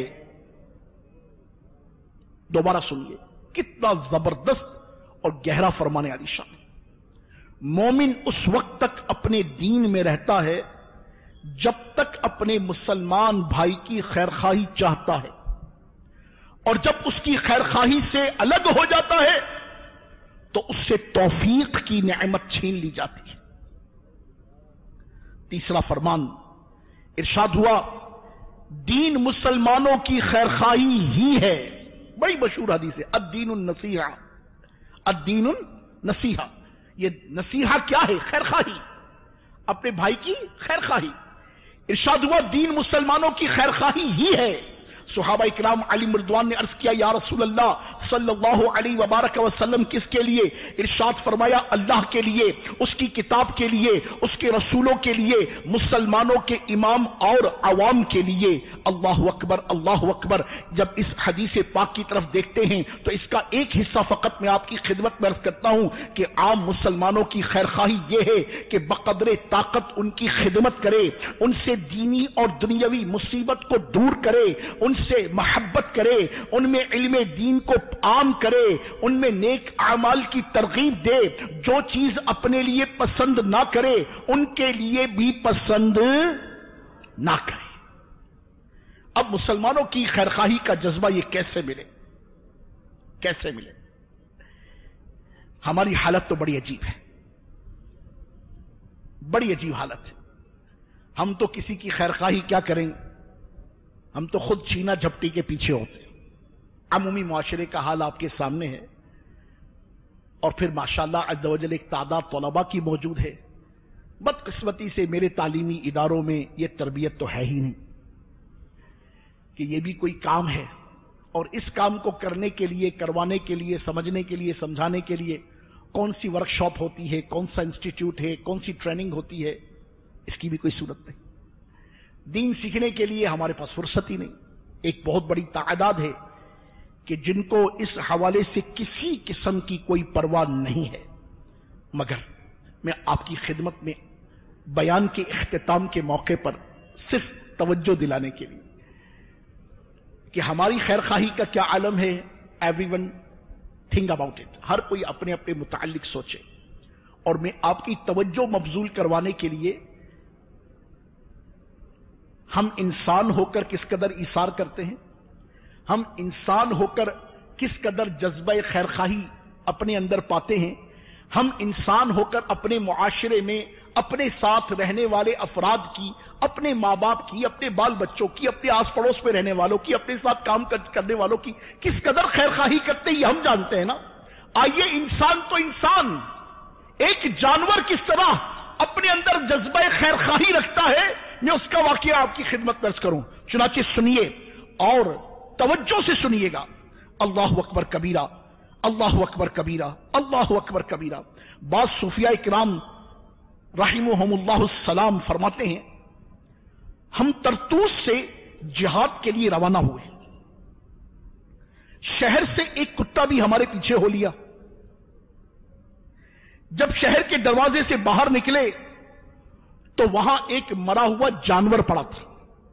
دوبارہ سنیے کتنا زبردست اور گہرا فرمانے والی شان. مومن اس وقت تک اپنے دین میں رہتا ہے جب تک اپنے مسلمان بھائی کی خیر خواہی چاہتا ہے، اور جب اس کی خیر خواہی سے الگ ہو جاتا ہے تو اس سے توفیق کی نعمت چھین لی جاتی ہے. تیسرا فرمان ارشاد ہوا دین مسلمانوں کی خیر خواہی ہی ہے. بڑی مشہور حدیث ہے الدین النصیحہ. الدین النصیحہ، یہ نصیحہ کیا ہے؟ خیر خواہی، اپنے بھائی کی خیر خواہی. ارشاد ہوا دین مسلمانوں کی خیر خواہی ہی ہے. صحابہ اکرام علی مردوان نے عرض کیا یا رسول اللہ صلی اللہ علیہ وبارک وسلم کس کے لیے؟ ارشاد فرمایا اللہ کے لیے، اس کی کتاب کے لیے، اس کے رسولوں کے لیے، مسلمانوں کے امام اور عوام کے لیے. اللہ اکبر اللہ اکبر. جب اس حدیث پاک کی طرف دیکھتے ہیں تو اس کا ایک حصہ فقط میں آپ کی خدمت میں عرض کرتا ہوں کہ عام مسلمانوں کی خیر خواہی یہ ہے کہ بقدر طاقت ان کی خدمت کرے، ان سے دینی اور دنیاوی مصیبت کو دور کرے، ان سے محبت کرے، ان میں علم دین کو عام کرے، ان میں نیک اعمال کی ترغیب دے. جو چیز اپنے لیے پسند نہ کرے ان کے لیے بھی پسند نہ کرے. اب مسلمانوں کی خیرخواہی کا جذبہ یہ کیسے ملے؟ کیسے ملے؟ ہماری حالت تو بڑی عجیب ہے، بڑی عجیب حالت ہے. ہم تو کسی کی خیرخواہی کیا کریں، ہم تو خود چھینا جھپٹی کے پیچھے ہوتے ہیں. عمومی معاشرے کا حال آپ کے سامنے ہے، اور پھر ماشاءاللہ عز و جل ایک تعداد طلباء کی موجود ہے. بدقسمتی سے میرے تعلیمی اداروں میں یہ تربیت تو ہے ہی نہیں کہ یہ بھی کوئی کام ہے، اور اس کام کو کرنے کے لیے، کروانے کے لیے، سمجھنے کے لیے، سمجھانے کے لیے کون سی ورکشاپ ہوتی ہے، کون سا انسٹیٹیوٹ ہے، کون سی ٹریننگ ہوتی ہے، اس کی بھی کوئی صورت نہیں. دین سیکھنے کے لیے ہمارے پاس فرصت ہی نہیں. ایک بہت بڑی تعداد ہے کہ جن کو اس حوالے سے کسی قسم کی کوئی پرواہ نہیں ہے. مگر میں آپ کی خدمت میں بیان کے اختتام کے موقع پر صرف توجہ دلانے کے لیے کہ ہماری خیر خواہی کا کیا عالم ہے، everyone think about it. ہر کوئی اپنے اپنے متعلق سوچے. اور میں آپ کی توجہ مبذول کروانے کے لیے ہم انسان ہو کر کس قدر ایثار کرتے ہیں، ہم انسان ہو کر کس قدر جذبہ خیرخواہی اپنے اندر پاتے ہیں، ہم انسان ہو کر اپنے معاشرے میں اپنے ساتھ رہنے والے افراد کی، اپنے ماں باپ کی، اپنے بال بچوں کی، اپنے آس پڑوس میں رہنے والوں کی، اپنے ساتھ کام کرنے والوں کی کس قدر خیرخواہی کرتے ہیں یہ ہم جانتے ہیں نا. آئیے انسان تو انسان، ایک جانور کس طرح اپنے اندر جذبہ خیرخواہی رکھتا ہے، میں اس کا واقعہ آپ کی خدمت درج کروں. چنانچہ سنیے اور توجہ سے سنیے گا. اللہ اکبر کبیرہ، اللہ اکبر کبیرہ، اللہ اکبر کبیرہ. بعض صوفیاء کرام رحمہم اللہ السلام فرماتے ہیں ہم طرطوس سے جہاد کے لیے روانہ ہوئے. شہر سے ایک کتا بھی ہمارے پیچھے ہو لیا. جب شہر کے دروازے سے باہر نکلے تو وہاں ایک مرا ہوا جانور پڑا تھا.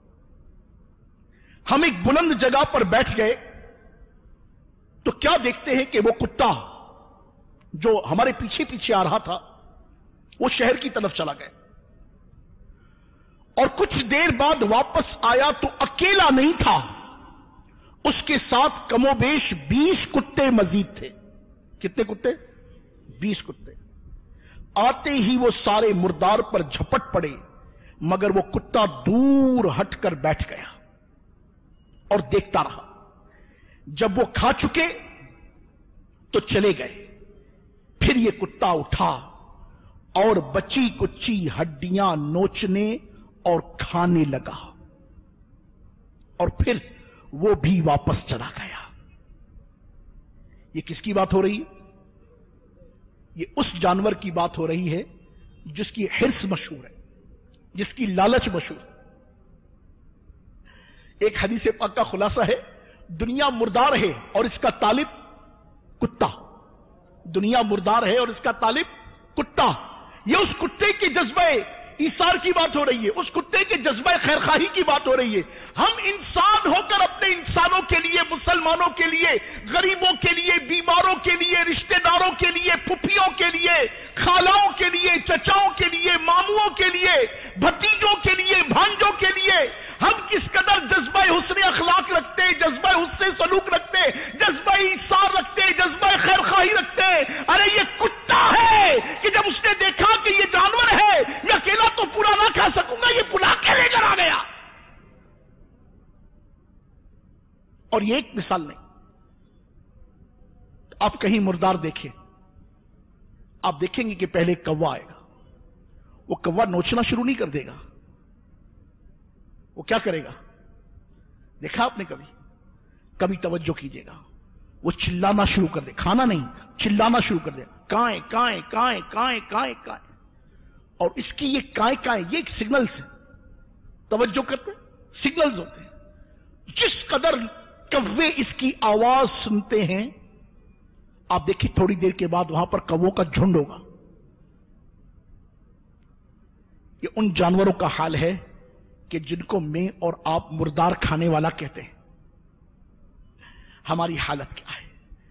ہم ایک بلند جگہ پر بیٹھ گئے تو کیا دیکھتے ہیں کہ وہ کتا جو ہمارے پیچھے پیچھے آ رہا تھا وہ شہر کی طرف چلا گیا، اور کچھ دیر بعد واپس آیا تو اکیلا نہیں تھا، اس کے ساتھ کم و بیش بیس کتے مزید تھے. کتنے کتے؟ بیس کتے. آتے ہی وہ سارے مردار پر جھپٹ پڑے، مگر وہ کتا دور ہٹ کر بیٹھ گیا اور دیکھتا رہا. جب وہ کھا چکے تو چلے گئے. پھر یہ کتا اٹھا اور بچی کچی ہڈیاں نوچنے اور کھانے لگا اور پھر وہ بھی واپس چلا گیا. یہ کس کی بات ہو رہی ہے؟ یہ اس جانور کی بات ہو رہی ہے جس کی حرص مشہور ہے، جس کی لالچ مشہور ہے. ایک حدیث پاک کا خلاصہ ہے، دنیا مردار ہے اور اس کا طالب کتا. دنیا مردار ہے اور اس کا طالب کتا. یہ اس کتے کے جذبہ ایثار کی بات ہو رہی ہے، اس کتے کے جذبہ خیرخواہی کی بات ہو رہی ہے. ہم انسان ہو کر اپنے انسانوں کے لیے، مسلمانوں کے لیے، غریبوں کے لیے، بیماروں کے لیے، رشتہ داروں کے لیے، پھپھیوں کے لیے، خالاؤں کے لیے، چچاؤں کے لیے، ماموں کے لیے، بھتیجوں کے لیے، بھانجوں کے لیے ہم کس قدر جذبہ حسن اخلاق رکھتے ہیں، جذبہ حسن سلوک رکھتے ہیں، جذبہ ایثار رکھتے ہیں، جذبہ خیرخواہی رکھتے ہیں. ارے یہ کتا ہے کہ جب اس نے دیکھا کہ یہ جانور ہے، میں اکیلا تو پورا نہ کھا سکوں گا، یہ بلا کے لے کر آ گیا. اور یہ ایک مثال نہیں. آپ کہیں مردار دیکھیں، آپ دیکھیں گے کہ پہلے کوا آئے گا. وہ کوا نوچنا شروع نہیں کر دے گا. وہ کیا کرے گا؟ دیکھا آپ نے کبھی کبھی توجہ کیجئے گا، وہ چلانا شروع کر دے. کھانا نہیں، چلانا شروع کر دے. کائیں کائیں کائیں کائیں کائیں کائیں. اور اس کی یہ کائیں کائیں یہ ایک سگنلز ہے. توجہ کرتے سگنلز ہوتے ہیں. جس قدر کوے اس کی آواز سنتے ہیں، آپ دیکھیں تھوڑی دیر کے بعد وہاں پر کووں کا جھنڈ ہوگا. یہ ان جانوروں کا حال ہے کہ جن کو میں اور آپ مردار کھانے والا کہتے ہیں. ہماری حالت کیا ہے؟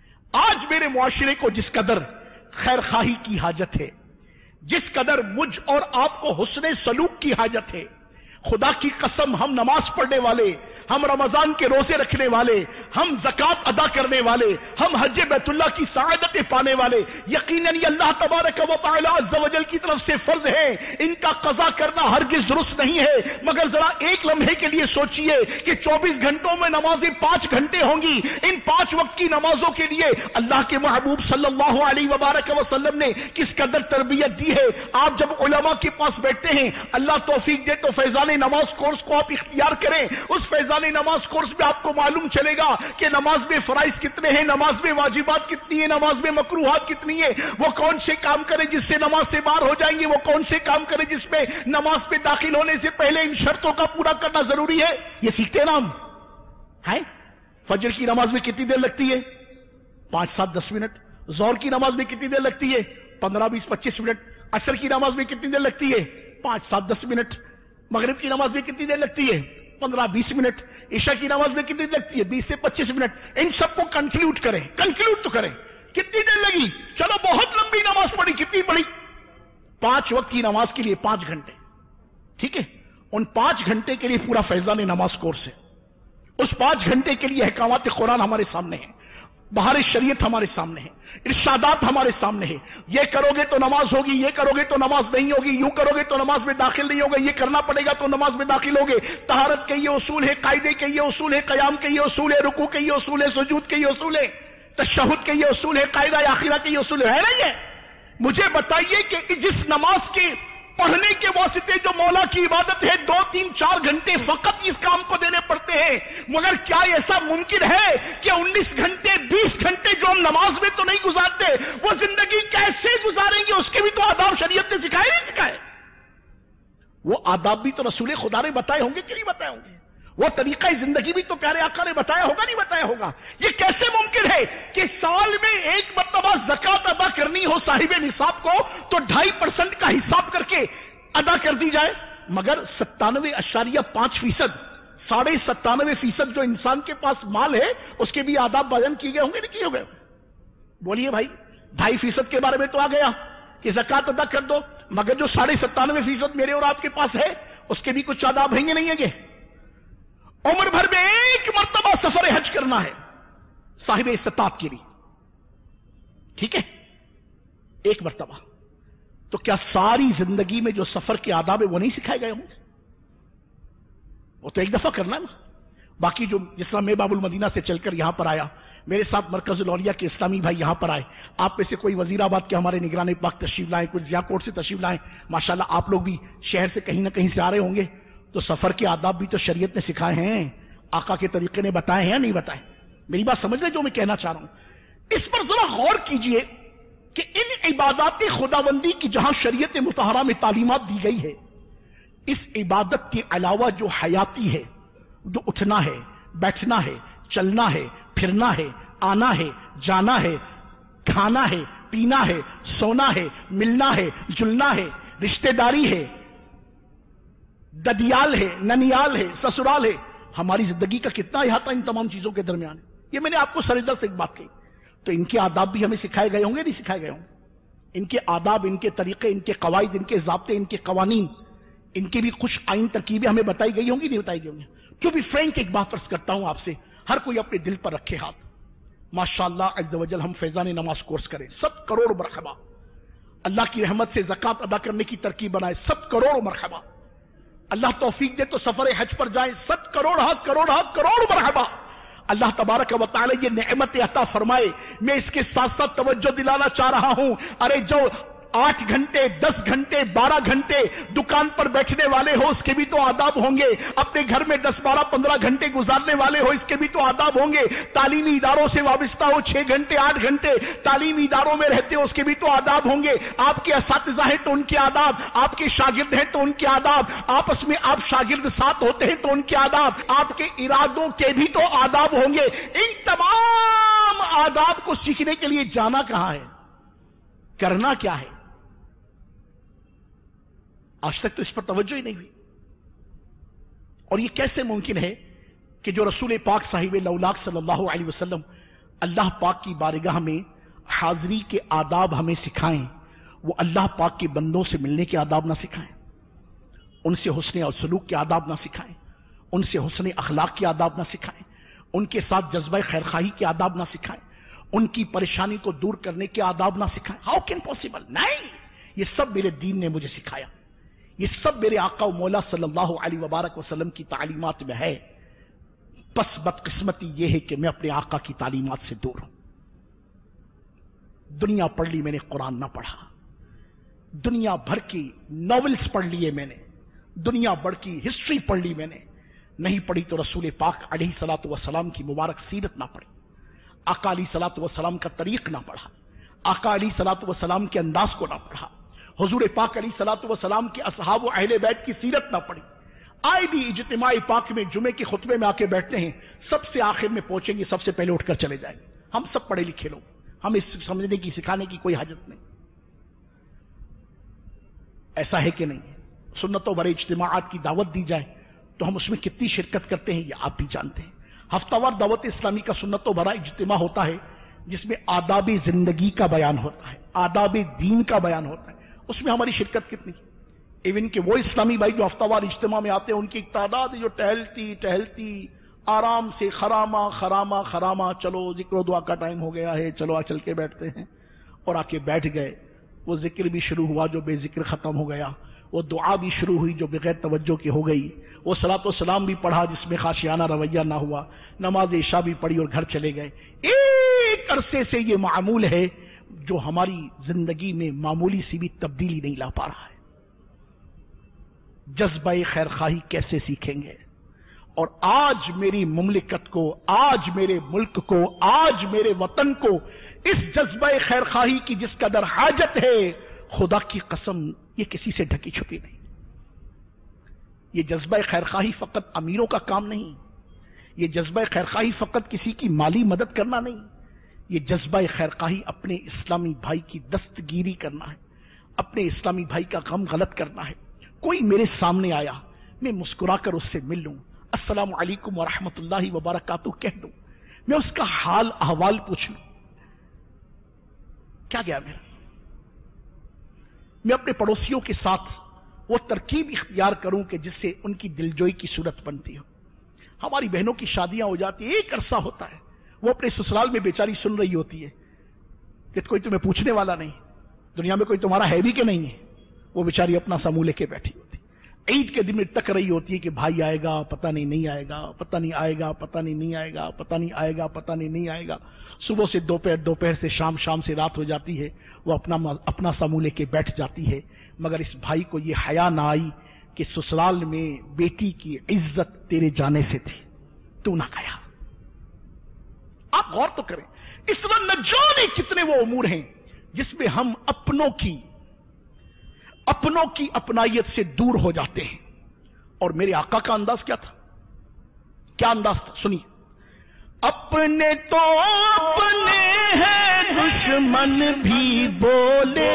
آج میرے معاشرے کو جس قدر خیر خواہی کی حاجت ہے، جس قدر مجھ اور آپ کو حسن سلوک کی حاجت ہے، خدا کی قسم ہم نماز پڑھنے والے، ہم رمضان کے روزے رکھنے والے، ہم زکات ادا کرنے والے، ہم حج بیت اللہ کی سعادتیں پانے والے، یقیناً یہ اللہ تبارک و تعالی عز و جل کی طرف سے فرض ہے. ان کا قضا کرنا ہرگز درست نہیں ہے. مگر ذرا ایک لمحے کے لیے سوچئے کہ چوبیس گھنٹوں میں نمازیں پانچ گھنٹے ہوں گی. ان پانچ وقت کی نمازوں کے لیے اللہ کے محبوب صلی اللہ علیہ وبارک وسلم نے کس قدر تربیت دی ہے. آپ جب علماء کے پاس بیٹھتے ہیں، اللہ توفیق دے تو فیضان نماز کورس کو آپ اختیار کریں. اس فیضان نماز کورس میں آپ کو معلوم چلے گا کہ نماز میں فرائض کتنے ہیں، نماز میں واجبات کتنی ہیں، نماز میں مکروہات کتنی ہیں. وہ کون سے کام کرے جس سے نماز سے باہر ہو جائیں گے، وہ کون سے کام کرے جس میں نماز پہ داخل ہونے سے پہلے ان شرطوں کا پورا کرنا ضروری ہے. یہ سیکھتے ہیں نام ہے. فجر کی نماز میں کتنی دیر لگتی ہے؟ پانچ سات دس منٹ. ظہر کی نماز میں کتنی دیر لگتی ہے؟ پندرہ بیس پچیس منٹ. عصر کی نماز میں کتنی دیر لگتی ہے؟ پانچ سات دس منٹ. مغرب کی نماز میں کتنی دیر لگتی ہے؟ پندرہ بیس منٹ. عشاء کی نماز میں کتنی دیر لگتی ہے؟ بیس سے پچیس منٹ. ان سب کو کنکلوڈ کریں، کنکلوڈ تو کریں. کتنی دیر لگی؟ چلو بہت لمبی نماز پڑھی. کتنی پڑھی؟ پانچ وقت کی نماز کے لیے پانچ گھنٹے. ٹھیک ہے، ان پانچ گھنٹے کے لیے پورا فیضان نماز کورس ہے. اس پانچ گھنٹے کے لیے احکامات قرآن ہمارے سامنے ہیں، بہار شریعت ہمارے سامنے ہے، ارشادات ہمارے سامنے ہے. یہ کرو گے تو نماز ہوگی، یہ کرو گے تو نماز نہیں ہوگی، یوں کرو گے تو نماز میں داخل نہیں ہوگا، یہ کرنا پڑے گا تو نماز میں داخل ہوگے. طہارت کے یہ اصول ہے، قاعدے کے یہ اصول ہے، قیام کے یہ اصول ہے، رکوع کے یہ اصول ہے، سجود کے یہ اصول ہے، تشہد کے یہ اصول ہے، قاعدہ آخرہ کے یہ اصول ہے. نہیں ہے؟ مجھے بتائیے کہ جس نماز کے پڑھنے کے واسطے جو مولا کی عبادت ہے دو تین چار گھنٹے فقط اس کام کو دینے پڑتے ہیں، مگر کیا ایسا ممکن ہے کہ انیس گھنٹے بیس گھنٹے جو ہم نماز میں تو نہیں گزارتے، وہ زندگی کیسے گزاریں گے؟ اس کے بھی تو آداب شریعت نے سکھائے نہیں سکھائے؟ وہ آداب بھی تو رسول خدا نے بتائے ہوں گے کہ نہیں بتائے ہوں گے؟ وہ طریقہ زندگی بھی تو پیارے آقا نے بتایا ہوگا نہیں بتایا ہوگا؟ یہ کیسے ممکن ہے کہ سال میں ایک مرتبہ زکات ادا کرنی ہو صاحب نصاب کو تو ڈھائی پرسنٹ کا حساب کر کے ادا کر دی جائے، مگر ستانوے اشاریہ پانچ فیصد ساڑھے ستانوے فیصد جو انسان کے پاس مال ہے اس کے بھی آداب بیان کیے گئے ہوں گے نہیں کیے گئے؟ بولیے بھائی. ڈھائی فیصد کے بارے میں تو آ گیا کہ زکات ادا کر دو، مگر جو ساڑھے ستانوے فیصد میرے اور آپ کے پاس ہے اس کے بھی کچھ آداب ہیں گے نہیں ہیں گے؟ عمر بھر میں ایک مرتبہ سفر حج کرنا ہے صاحب استطاعت کے لیے. ٹھیک ہے، ایک مرتبہ. تو کیا ساری زندگی میں جو سفر کے آداب ہے وہ نہیں سکھائے گئے ہوں گے؟ وہ تو ایک دفعہ کرنا نا. باقی جو جس طرح میں باب المدینہ سے چل کر یہاں پر آیا، میرے ساتھ مرکز الاولیاء کے اسلامی بھائی یہاں پر آئے، آپ میں سے کوئی وزیر آباد کے ہمارے نگران پاک تشریف لائیں، کچھ ضیاء کوٹ سے تشریف لائیں، ماشاءاللہ آپ لوگ بھی شہر سے کہیں نہ کہیں سے آ رہے ہوں گے. تو سفر کے آداب بھی تو شریعت نے سکھائے ہیں، آقا کے طریقے نے بتائے ہیں یا نہیں بتائے؟ میری بات سمجھ رہے جو میں کہنا چاہ رہا ہوں؟ اس پر ذرا غور کیجئے کہ ان عبادات خداوندی کی جہاں شریعت مطہرہ میں تعلیمات دی گئی ہے، اس عبادت کے علاوہ جو حیاتی ہے، جو اٹھنا ہے، بیٹھنا ہے، چلنا ہے، پھرنا ہے، آنا ہے، جانا ہے، کھانا ہے، پینا ہے، سونا ہے، ملنا ہے، جلنا ہے، رشتہ داری ہے، ددیال ہے، ننیال ہے، سسرال ہے، ہماری زندگی کا کتنا احاطہ ان تمام چیزوں کے درمیان ہے. یہ میں نے آپ کو سرجر سے ایک بات کہی. تو ان کے آداب بھی ہمیں سکھائے گئے ہوں گے نہیں سکھائے گئے ہوں؟ ان کے آداب، ان کے طریقے، ان کے قواعد، ان کے ضابطے، ان کے قوانین، ان کی بھی کچھ آئین ترکیبیں ہمیں بتائی گئی ہوں گی نہیں بتائی گئی ہوں گی؟ کیوں بھی فرینک ایک بات عرض کرتا ہوں آپ سے، ہر کوئی اپنے دل پر رکھے ہاتھ. ماشاءاللہ عز و جل ہم فیضان نماز کورس کریں، سب کروڑ مرحبا. اللہ کی رحمت سے زکوٰۃ ادا کرنے کی ترکیب بنائے، سب کروڑ مرحبا. اللہ توفیق دے تو سفر حج پر جائیں، سب کروڑ ہاتھ کروڑ ہاتھ کروڑ مرحبا. اللہ تبارک و تعالی یہ نعمت عطا فرمائے. میں اس کے ساتھ ساتھ توجہ دلانا چاہ رہا ہوں، ارے جو آٹھ گھنٹے دس گھنٹے بارہ گھنٹے دکان پر بیٹھنے والے ہو اس کے بھی تو آداب ہوں گے، اپنے گھر میں دس بارہ پندرہ گھنٹے گزارنے والے ہو اس کے بھی تو آداب ہوں گے، تعلیمی اداروں سے وابستہ ہو چھ گھنٹے آٹھ گھنٹے تعلیمی اداروں میں رہتے ہو اس کے بھی تو آداب ہوں گے. آپ کے اساتذہ ہیں تو ان کے آداب، آپ کے شاگرد ہیں تو ان کے آداب، آپس میں آپ شاگرد ساتھ ہوتے ہیں تو ان کے آداب، آپ کے ارادوں کے بھی تو آداب ہوں گے. ان تمام آداب کو سیکھنے کے لیے جانا کہاں ہے، کرنا کیا ہے؟ آج تک تو اس پر توجہ ہی نہیں ہوئی. اور یہ کیسے ممکن ہے کہ جو رسول پاک صاحب لولاک صلی اللہ علیہ وسلم اللہ پاک کی بارگاہ میں حاضری کے آداب ہمیں سکھائیں، وہ اللہ پاک کے بندوں سے ملنے کے آداب نہ سکھائیں، ان سے حسن اور سلوک کے آداب نہ سکھائیں، ان سے حسن اخلاق کے آداب نہ سکھائیں، ان کے ساتھ جذبہ خیرخواہی کے آداب نہ سکھائیں، ان کی پریشانی کو دور کرنے کے آداب نہ سکھائیں. How can possible? نہیں، یہ سب میرے دین نے مجھے سکھایا، یہ سب میرے آقا و مولا صلی اللہ علیہ وبارک وسلم کی تعلیمات میں ہے. بس بدقسمتی یہ ہے کہ میں اپنے آقا کی تعلیمات سے دور ہوں. دنیا پڑھ لی میں نے، قرآن نہ پڑھا. دنیا بھر کی ناولز پڑھ لیے میں نے، دنیا بھر کی ہسٹری پڑھ لی میں نے، نہیں پڑھی تو رسول پاک علیہ الصلوۃ والسلام کی مبارک سیرت نہ پڑھی، آقا علیہ الصلوۃ والسلام کا طریق نہ پڑھا، آقا علیہ الصلوۃ والسلام کے انداز کو نہ پڑھا، حضور پاک علیہ الصلوۃ والسلام کے اصحاب و اہل بیت کی سیرت نہ پڑھی. آئے بھی اجتماع پاک میں جمعے کے خطبے میں آ کے بیٹھتے ہیں، سب سے آخر میں پہنچیں گے، سب سے پہلے اٹھ کر چلے جائیں گے. ہم سب پڑھے لکھے لوگ، ہمیں سمجھنے کی سکھانے کی کوئی حاجت نہیں. ایسا ہے کہ نہیں؟ سنتوں بڑے اجتماعات کی دعوت دی جائے تو ہم اس میں کتنی شرکت کرتے ہیں یہ آپ بھی جانتے ہیں. ہفتہ وار دعوت اسلامی کا سنتوں بڑا اجتماع ہوتا ہے جس میں آداب زندگی کا بیان ہوتا ہے، آداب دین کا بیان ہوتا ہے. اس میں ہماری شرکت کتنی؟ ایون کہ وہ اسلامی بھائی جو ہفتہ وار اجتماع میں آتے ہیں ان کی ایک تعداد ہے جو ٹہلتی ٹہلتی آرام سے خراما خراما خراما چلو ذکر و دعا کا ٹائم ہو گیا ہے، چلو آ چل کے بیٹھتے ہیں، اور آ کے بیٹھ گئے. وہ ذکر بھی شروع ہوا جو بے ذکر ختم ہو گیا، وہ دعا بھی شروع ہوئی جو بغیر توجہ کی ہو گئی، وہ صلاۃ و سلام بھی پڑھا جس میں خاشیانہ رویہ نہ ہوا، نماز عشاء بھی پڑھی اور گھر چلے گئے. ایک عرصے سے یہ معمول ہے جو ہماری زندگی میں معمولی سی بھی تبدیلی نہیں لا پا رہا ہے. جذبہ خیرخواہی کیسے سیکھیں گے؟ اور آج میری مملکت کو، آج میرے ملک کو، آج میرے وطن کو اس جذبہ خیرخواہی کی جس قدر حاجت ہے، خدا کی قسم یہ کسی سے ڈھکی چھپی نہیں. یہ جذبہ خیرخواہی فقط امیروں کا کام نہیں، یہ جذبہ خیرخواہی فقط کسی کی مالی مدد کرنا نہیں، یہ جذبہ خیرخواہی اپنے اسلامی بھائی کی دستگیری کرنا ہے، اپنے اسلامی بھائی کا غم غلط کرنا ہے. کوئی میرے سامنے آیا، میں مسکرا کر اس سے مل لوں، السلام علیکم ورحمۃ اللہ وبرکاتہ کہہ دوں، میں اس کا حال احوال پوچھ لوں، کیا گیا میرا؟ میں اپنے پڑوسیوں کے ساتھ وہ ترکیب اختیار کروں کہ جس سے ان کی دلجوئی کی صورت بنتی ہو. ہماری بہنوں کی شادیاں ہو جاتی ہیں، ایک عرصہ ہوتا ہے، وہ اپنے سسرال میں بیچاری سن رہی ہوتی ہے کہ کوئی تمہیں پوچھنے والا نہیں، دنیا میں کوئی تمہارا ہے بھی کہ نہیں ہے؟ وہ بیچاری اپنا سا منہ لے کے بیٹھی ہوتی، عید کے دن میں تک رہی ہوتی ہے کہ بھائی آئے گا پتہ نہیں نہیں آئے گا، پتہ نہیں آئے گا پتہ نہیں نہیں آئے گا، پتہ نہیں آئے گا پتہ نہیں نہیں آئے گا۔ صبح سے دوپہر، دوپہر سے شام، شام سے رات ہو جاتی ہے، وہ اپنا اپنا سا منہ لے کے بیٹھ جاتی ہے، مگر اس بھائی کو یہ حیا نہ آئی کہ سسرال میں بیٹی کی عزت تیرے جانے سے تھی، تو نہ کہا۔ آپ غور تو کریں، اس طرح نہ جانے کتنے وہ امور ہیں جس میں ہم اپنوں کی اپنوں کی اپنائیت سے دور ہو جاتے ہیں۔ اور میرے آقا کا انداز کیا تھا؟ کیا انداز تھا؟ سنیے، اپنے تو اپنے ہیں دشمن بھی بولے،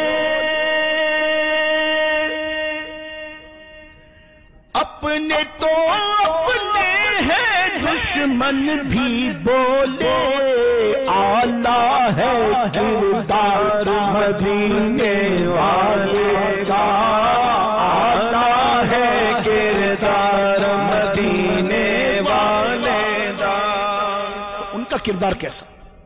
اپنے تو اپنے ہیں دشمن بھی بولے، آلہ ہے کردار مدینے والے کا، آلہ ہے کردار مدینے والے کا۔ ان کا کردار کیسا؟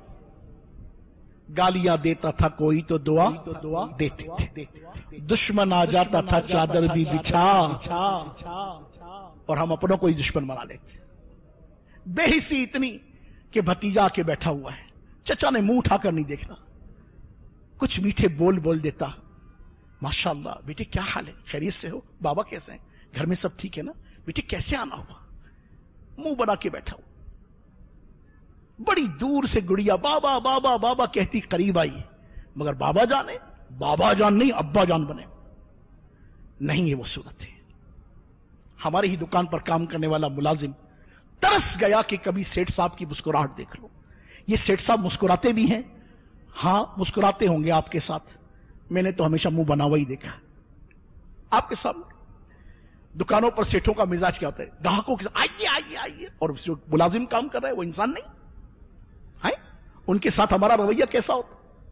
گالیاں دیتا تھا کوئی تو دعا دیتے تھے، دشمن آ جاتا تھا چادر بھی بچھا، اور ہم اپنوں کو ہی دشمن بنا لیتے۔ بے حسی اتنی کہ بھتیجا آ کے بیٹھا ہوا ہے، چچا نے منہ اٹھا کر نہیں دیکھنا، کچھ میٹھے بول بول دیتا، ماشاء اللہ بیٹے کیا حال ہے، خیریت سے ہو، بابا کیسے ہیں، گھر میں سب ٹھیک ہے نا، بیٹے کیسے آنا ہوا، منہ بنا کے بیٹھا ہوا۔ بڑی دور سے گڑیا بابا بابا بابا کہتی قریب آئی، مگر بابا جانے، بابا جان نہیں ابا جان بنے، نہیں ہے وہ صورت ہے۔ ہماری ہی دکان پر کام کرنے والا ملازم ترس گیا کہ کبھی سیٹھ صاحب کی مسکراہٹ دیکھ لو۔ یہ سیٹھ صاحب مسکراتے بھی ہیں، ہاں مسکراتے ہوں گے آپ کے ساتھ، میں نے تو ہمیشہ منہ بنا ہوا ہی دیکھا آپ کے سامنے۔ دکانوں پر سیٹھوں کا مزاج کیا ہوتا ہے؟ گاہکوں کے ساتھ آئیے آئیے آئیے، اور جو ملازم کام کر رہا ہے وہ انسان نہیں ہے، ان کے ساتھ ہمارا رویہ کیسا ہوتا؟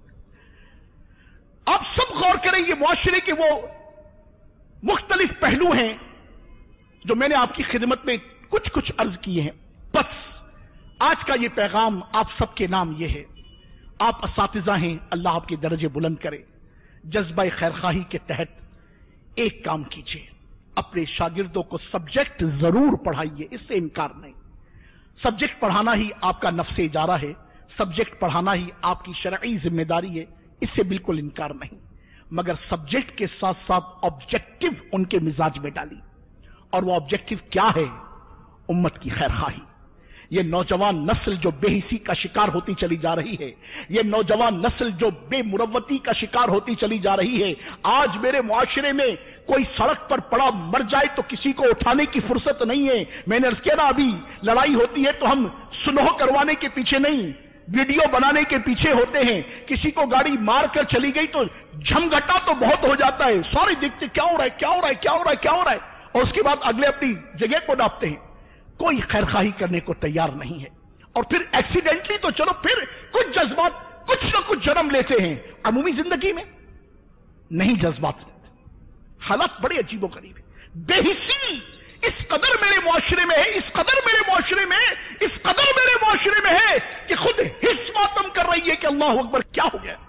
آپ سب غور کریں، یہ معاشرے کے وہ مختلف پہلو ہیں جو میں نے آپ کی خدمت میں کچھ کچھ عرض کیے ہیں۔ بس آج کا یہ پیغام آپ سب کے نام یہ ہے، آپ اساتذہ ہیں، اللہ آپ کے درجے بلند کرے۔ جذبہ خیرخواہی کے تحت ایک کام کیجیے، اپنے شاگردوں کو سبجیکٹ ضرور پڑھائیے، اس سے انکار نہیں۔ سبجیکٹ پڑھانا ہی آپ کا نفس اجارہ ہے، سبجیکٹ پڑھانا ہی آپ کی شرعی ذمہ داری ہے، اس سے بالکل انکار نہیں، مگر سبجیکٹ کے ساتھ ساتھ آبجیکٹو ان کے مزاج میں ڈالی، اور وہ آبجیکٹو کیا ہے؟ امت کی خیرخواہی۔ یہ نوجوان نسل جو بے حسی کا شکار ہوتی چلی جا رہی ہے، یہ نوجوان نسل جو بے مروتی کا شکار ہوتی چلی جا رہی ہے، آج میرے معاشرے میں کوئی سڑک پر پڑا مر جائے تو کسی کو اٹھانے کی فرصت نہیں ہے۔ میں نے عرض کیا نا، ابھی لڑائی ہوتی ہے تو ہم سلح کروانے کے پیچھے نہیں، ویڈیو بنانے کے پیچھے ہوتے ہیں۔ کسی کو گاڑی مار کر چلی گئی تو جھمگھٹا تو بہت ہو جاتا ہے، سارے دیکھتے کیا ہو رہا ہے کیا ہو رہا ہے کیا ہو رہا ہے کیا ہو رہا ہے، اور اس کے بعد اگلے اپنی جگہ کو ڈانپتے ہیں۔ کوئی خیرخواہی کرنے کو تیار نہیں ہے، اور پھر ایکسیڈنٹلی تو چلو پھر کچھ جذبات کچھ نہ کچھ جنم لیتے ہیں، عمومی زندگی میں نہیں جذبات۔ حالات بڑے عجیب و غریب ہیں، بے حسی اس قدر میرے معاشرے میں ہے، اس قدر میرے معاشرے میں اس قدر میرے معاشرے میں ہے کہ خود حس ماتم کر رہی ہے کہ اللہ اکبر کیا ہو گیا۔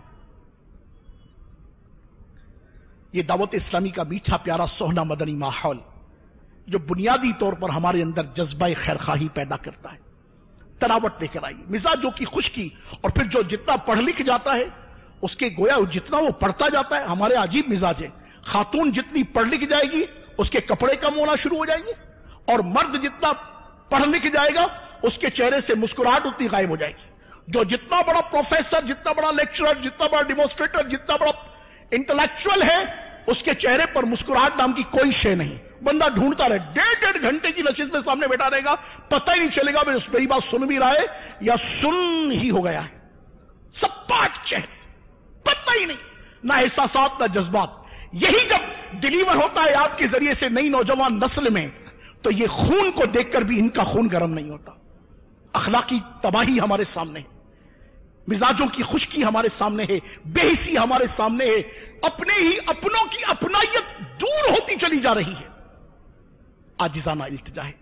یہ دعوت اسلامی کا میٹھا پیارا سوہنا مدنی ماحول جو بنیادی طور پر ہمارے اندر جذبہ خیرخواہی پیدا کرتا ہے، تراوٹ لے کر آئی، مزاجوں کی خشکی، اور پھر جو جتنا پڑھ لکھ جاتا ہے اس کے گویا جتنا وہ پڑھتا جاتا ہے۔ ہمارے عجیب مزاج ہے، خاتون جتنی پڑھ لکھ جائے گی اس کے کپڑے کم ہونا شروع ہو جائیں گے، اور مرد جتنا پڑھ لکھ جائے گا اس کے چہرے سے مسکراہٹ اتنی غائب ہو جائے گی۔ جو جتنا بڑا پروفیسر، جتنا بڑا لیکچرر، جتنا بڑا ڈیمونسٹریٹر، جتنا بڑا انٹلیکچوئل ہے، اس کے چہرے پر مسکراہٹ نام کی کوئی شے نہیں۔ بندہ ڈھونڈتا رہے، ڈیڑھ ڈیڑھ گھنٹے کی نشست میں سامنے بیٹھا رہے گا، پتہ ہی نہیں چلے گا میں اس میری بات سن بھی رہا ہے یا سن ہی ہو گیا ہے۔ سپاٹ چہرے، پتہ ہی نہیں، نہ احساسات نہ جذبات۔ یہی جب ڈیلیور ہوتا ہے آپ کے ذریعے سے نئی نوجوان نسل میں، تو یہ خون کو دیکھ کر بھی ان کا خون گرم نہیں ہوتا۔ اخلاقی تباہی ہمارے سامنے ہے، مزاجوں کی خشکی ہمارے سامنے ہے، بے حسی ہمارے سامنے ہے، اپنے ہی اپنوں کی اپنائیت دور ہوتی چلی جا رہی ہے۔ عاجزانہ التجا ہے،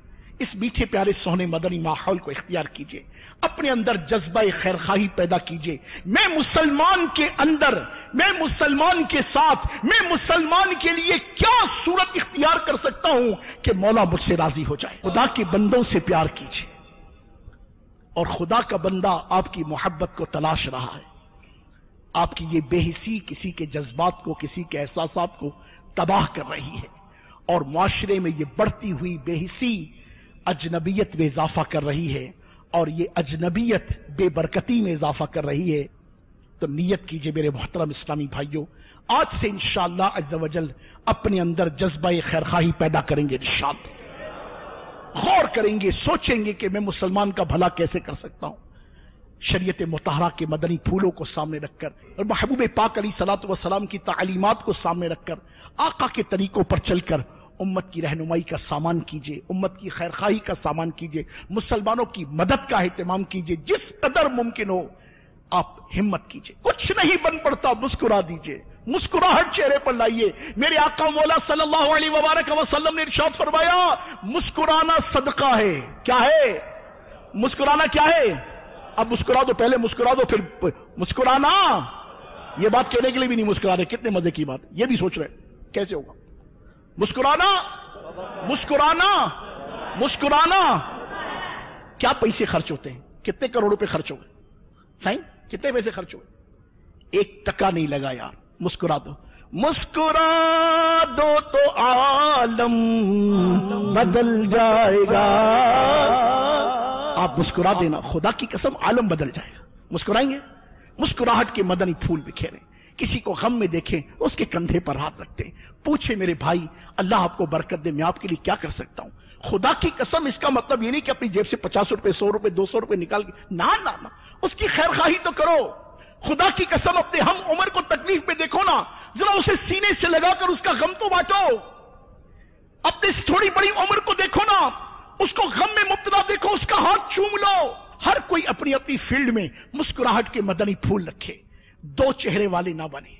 اس میٹھے پیارے سونے مدنی ماحول کو اختیار کیجئے، اپنے اندر جذبہ خیر خواہی پیدا کیجئے۔ میں مسلمان کے اندر، میں مسلمان کے ساتھ، میں مسلمان کے لیے کیا صورت اختیار کر سکتا ہوں کہ مولا مجھ سے راضی ہو جائے۔ خدا کے بندوں سے پیار کیجئے، اور خدا کا بندہ آپ کی محبت کو تلاش رہا ہے۔ آپ کی یہ بے حسی کسی کے جذبات کو، کسی کے احساسات کو تباہ کر رہی ہے، اور معاشرے میں یہ بڑھتی ہوئی بے حسی اجنبیت میں اضافہ کر رہی ہے، اور یہ اجنبیت بے برکتی میں اضافہ کر رہی ہے۔ تو نیت کیجئے میرے محترم اسلامی بھائیوں، آج سے انشاءاللہ عز و جل اپنے اندر جذبہ خیرخواہی پیدا کریں گے، انشاءاللہ غور کریں گے، سوچیں گے کہ میں مسلمان کا بھلا کیسے کر سکتا ہوں۔ شریعت مطہرہ کے مدنی پھولوں کو سامنے رکھ کر، اور محبوب پاک علیہ الصلوۃ والسلام کی تعلیمات کو سامنے رکھ کر، آقا کے طریقوں پر چل کر امت کی رہنمائی کا سامان کیجئے، امت کی خیرخواہی کا سامان کیجئے، مسلمانوں کی مدد کا اہتمام کیجئے، جس قدر ممکن ہو آپ ہمت کیجئے۔ کچھ نہیں بن پڑتا، مسکرا دیجئے، مسکراہٹ چہرے پر لائیے۔ میرے آقا مولا صلی اللہ علیہ وبارک وسلم نے ارشاد فرمایا، مسکرانا صدقہ ہے۔ کیا ہے؟ مسکرانا کیا ہے؟ اب مسکرا دو، پہلے مسکرا دو، پھر مسکرانا۔ یہ بات کہنے کے لیے بھی نہیں مسکرا رہے، کتنے مزے کی بات، یہ بھی سوچ رہے کیسے ہوگا مسکرانا، مسکرانا، مسکرانا۔ کیا پیسے خرچ ہوتے ہیں؟ کتنے کروڑ روپے خرچ ہو گئے؟ سائن کتنے پیسے خرچ ہوئے؟ ایک ٹکا نہیں لگا یار، مسکرا دو، مسکرا دو تو عالم بدل جائے گا۔ آپ مسکرا دینا، خدا کی قسم عالم بدل جائے گا۔ مسکرائیں گے؟ مسکراہٹ کے مدنی پھول بکھیریں، کسی کو غم میں دیکھیں اس کے کندھے پر ہاتھ رکھتے پوچھے میرے بھائی اللہ آپ کو برکت دے، میں آپ کے لیے کیا کر سکتا ہوں؟ خدا کی قسم اس کا مطلب یہ نہیں کہ اپنی جیب سے پچاس روپے، سو روپے، دو سو روپے نکال کے، نہ نہ نہ، اس کی خیر خواہی تو کرو۔ خدا کی قسم اپنے ہم عمر کو تکلیف میں دیکھو نا، ذرا اسے سینے سے لگا کر اس کا غم تو بانٹو۔ اپنے تھوڑی بڑی عمر کو دیکھو نا، اس کو غم میں مبتلا دیکھو، اس کا ہاتھ چوم لو۔ ہر کوئی اپنی اپنی فیلڈ میں مسکراہٹ کے مدنی پھول رکھے، دو چہرے والے نہ بنے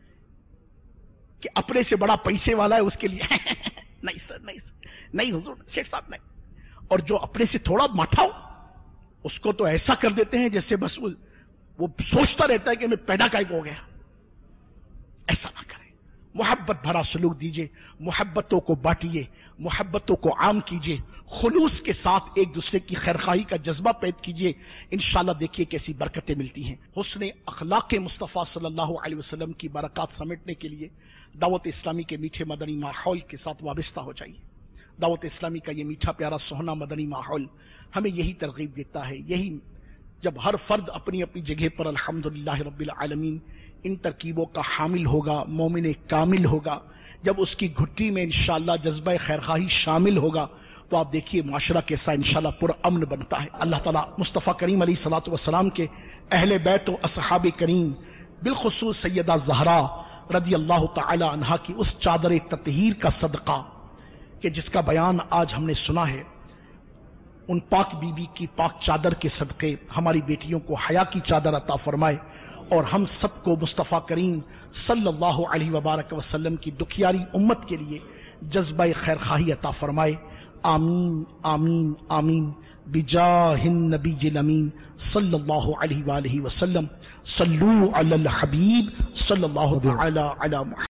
کہ اپنے سے بڑا پیسے والا ہے اس کے لیے نہیں سر، نہیں سر، نہیں حضور شیخ صاحب نہیں، اور جو اپنے سے تھوڑا ماٹھا ہو اس کو تو ایسا کر دیتے ہیں جیسے بس وہ سوچتا رہتا ہے کہ میں پیدا کا ہو گیا۔ ایسا نہ کریں، محبت بھرا سلوک دیجئے، محبتوں کو بانٹیے، محبتوں کو عام کیجئے، خلوص کے ساتھ ایک دوسرے کی خیرخواہی کا جذبہ پیدا کیجئے، انشاءاللہ دیکھیے کیسی برکتیں ملتی ہیں۔ حسن اخلاق مصطفیٰ صلی اللہ علیہ وسلم کی برکات سمیٹنے کے لیے دعوت اسلامی کے میٹھے مدنی ماحول کے ساتھ وابستہ ہو جائیے۔ دعوت اسلامی کا یہ میٹھا پیارا سوہنا مدنی ماحول ہمیں یہی ترغیب دیتا ہے، یہی جب ہر فرد اپنی اپنی جگہ پر الحمدللہ رب العالمین ان ترکیبوں کا حامل ہوگا، مومن کامل ہوگا، جب اس کی گھٹی میں انشاءاللہ جذبہ خیرخواہی شامل ہوگا تو آپ دیکھیے معاشرہ کیسا انشاءاللہ پر امن بنتا ہے۔ اللہ تعالیٰ مصطفیٰ کریم علیہ الصلوۃ والسلام کے اہل بیت و اصحاب کریم، بالخصوص سیدہ زہرا رضی اللہ تعالی عنہا کی اس چادر تطہیر کا صدقہ کہ جس کا بیان آج ہم نے سنا ہے، ان پاک بی بی کی پاک چادر کے صدقے ہماری بیٹیوں کو حیا کی چادر عطا فرمائے، اور ہم سب کو مصطفیٰ کریم صلی اللہ علیہ وبارک وسلم کی دکھیاری امت کے لیے جذبہ خیرخواہی عطا فرمائے۔ آمین آمین آمین بجاہ النبی الامین صلی اللہ علیہ وآلہ وسلم۔ صلو علی الحبیب صلی اللہ تعالی علی محمد۔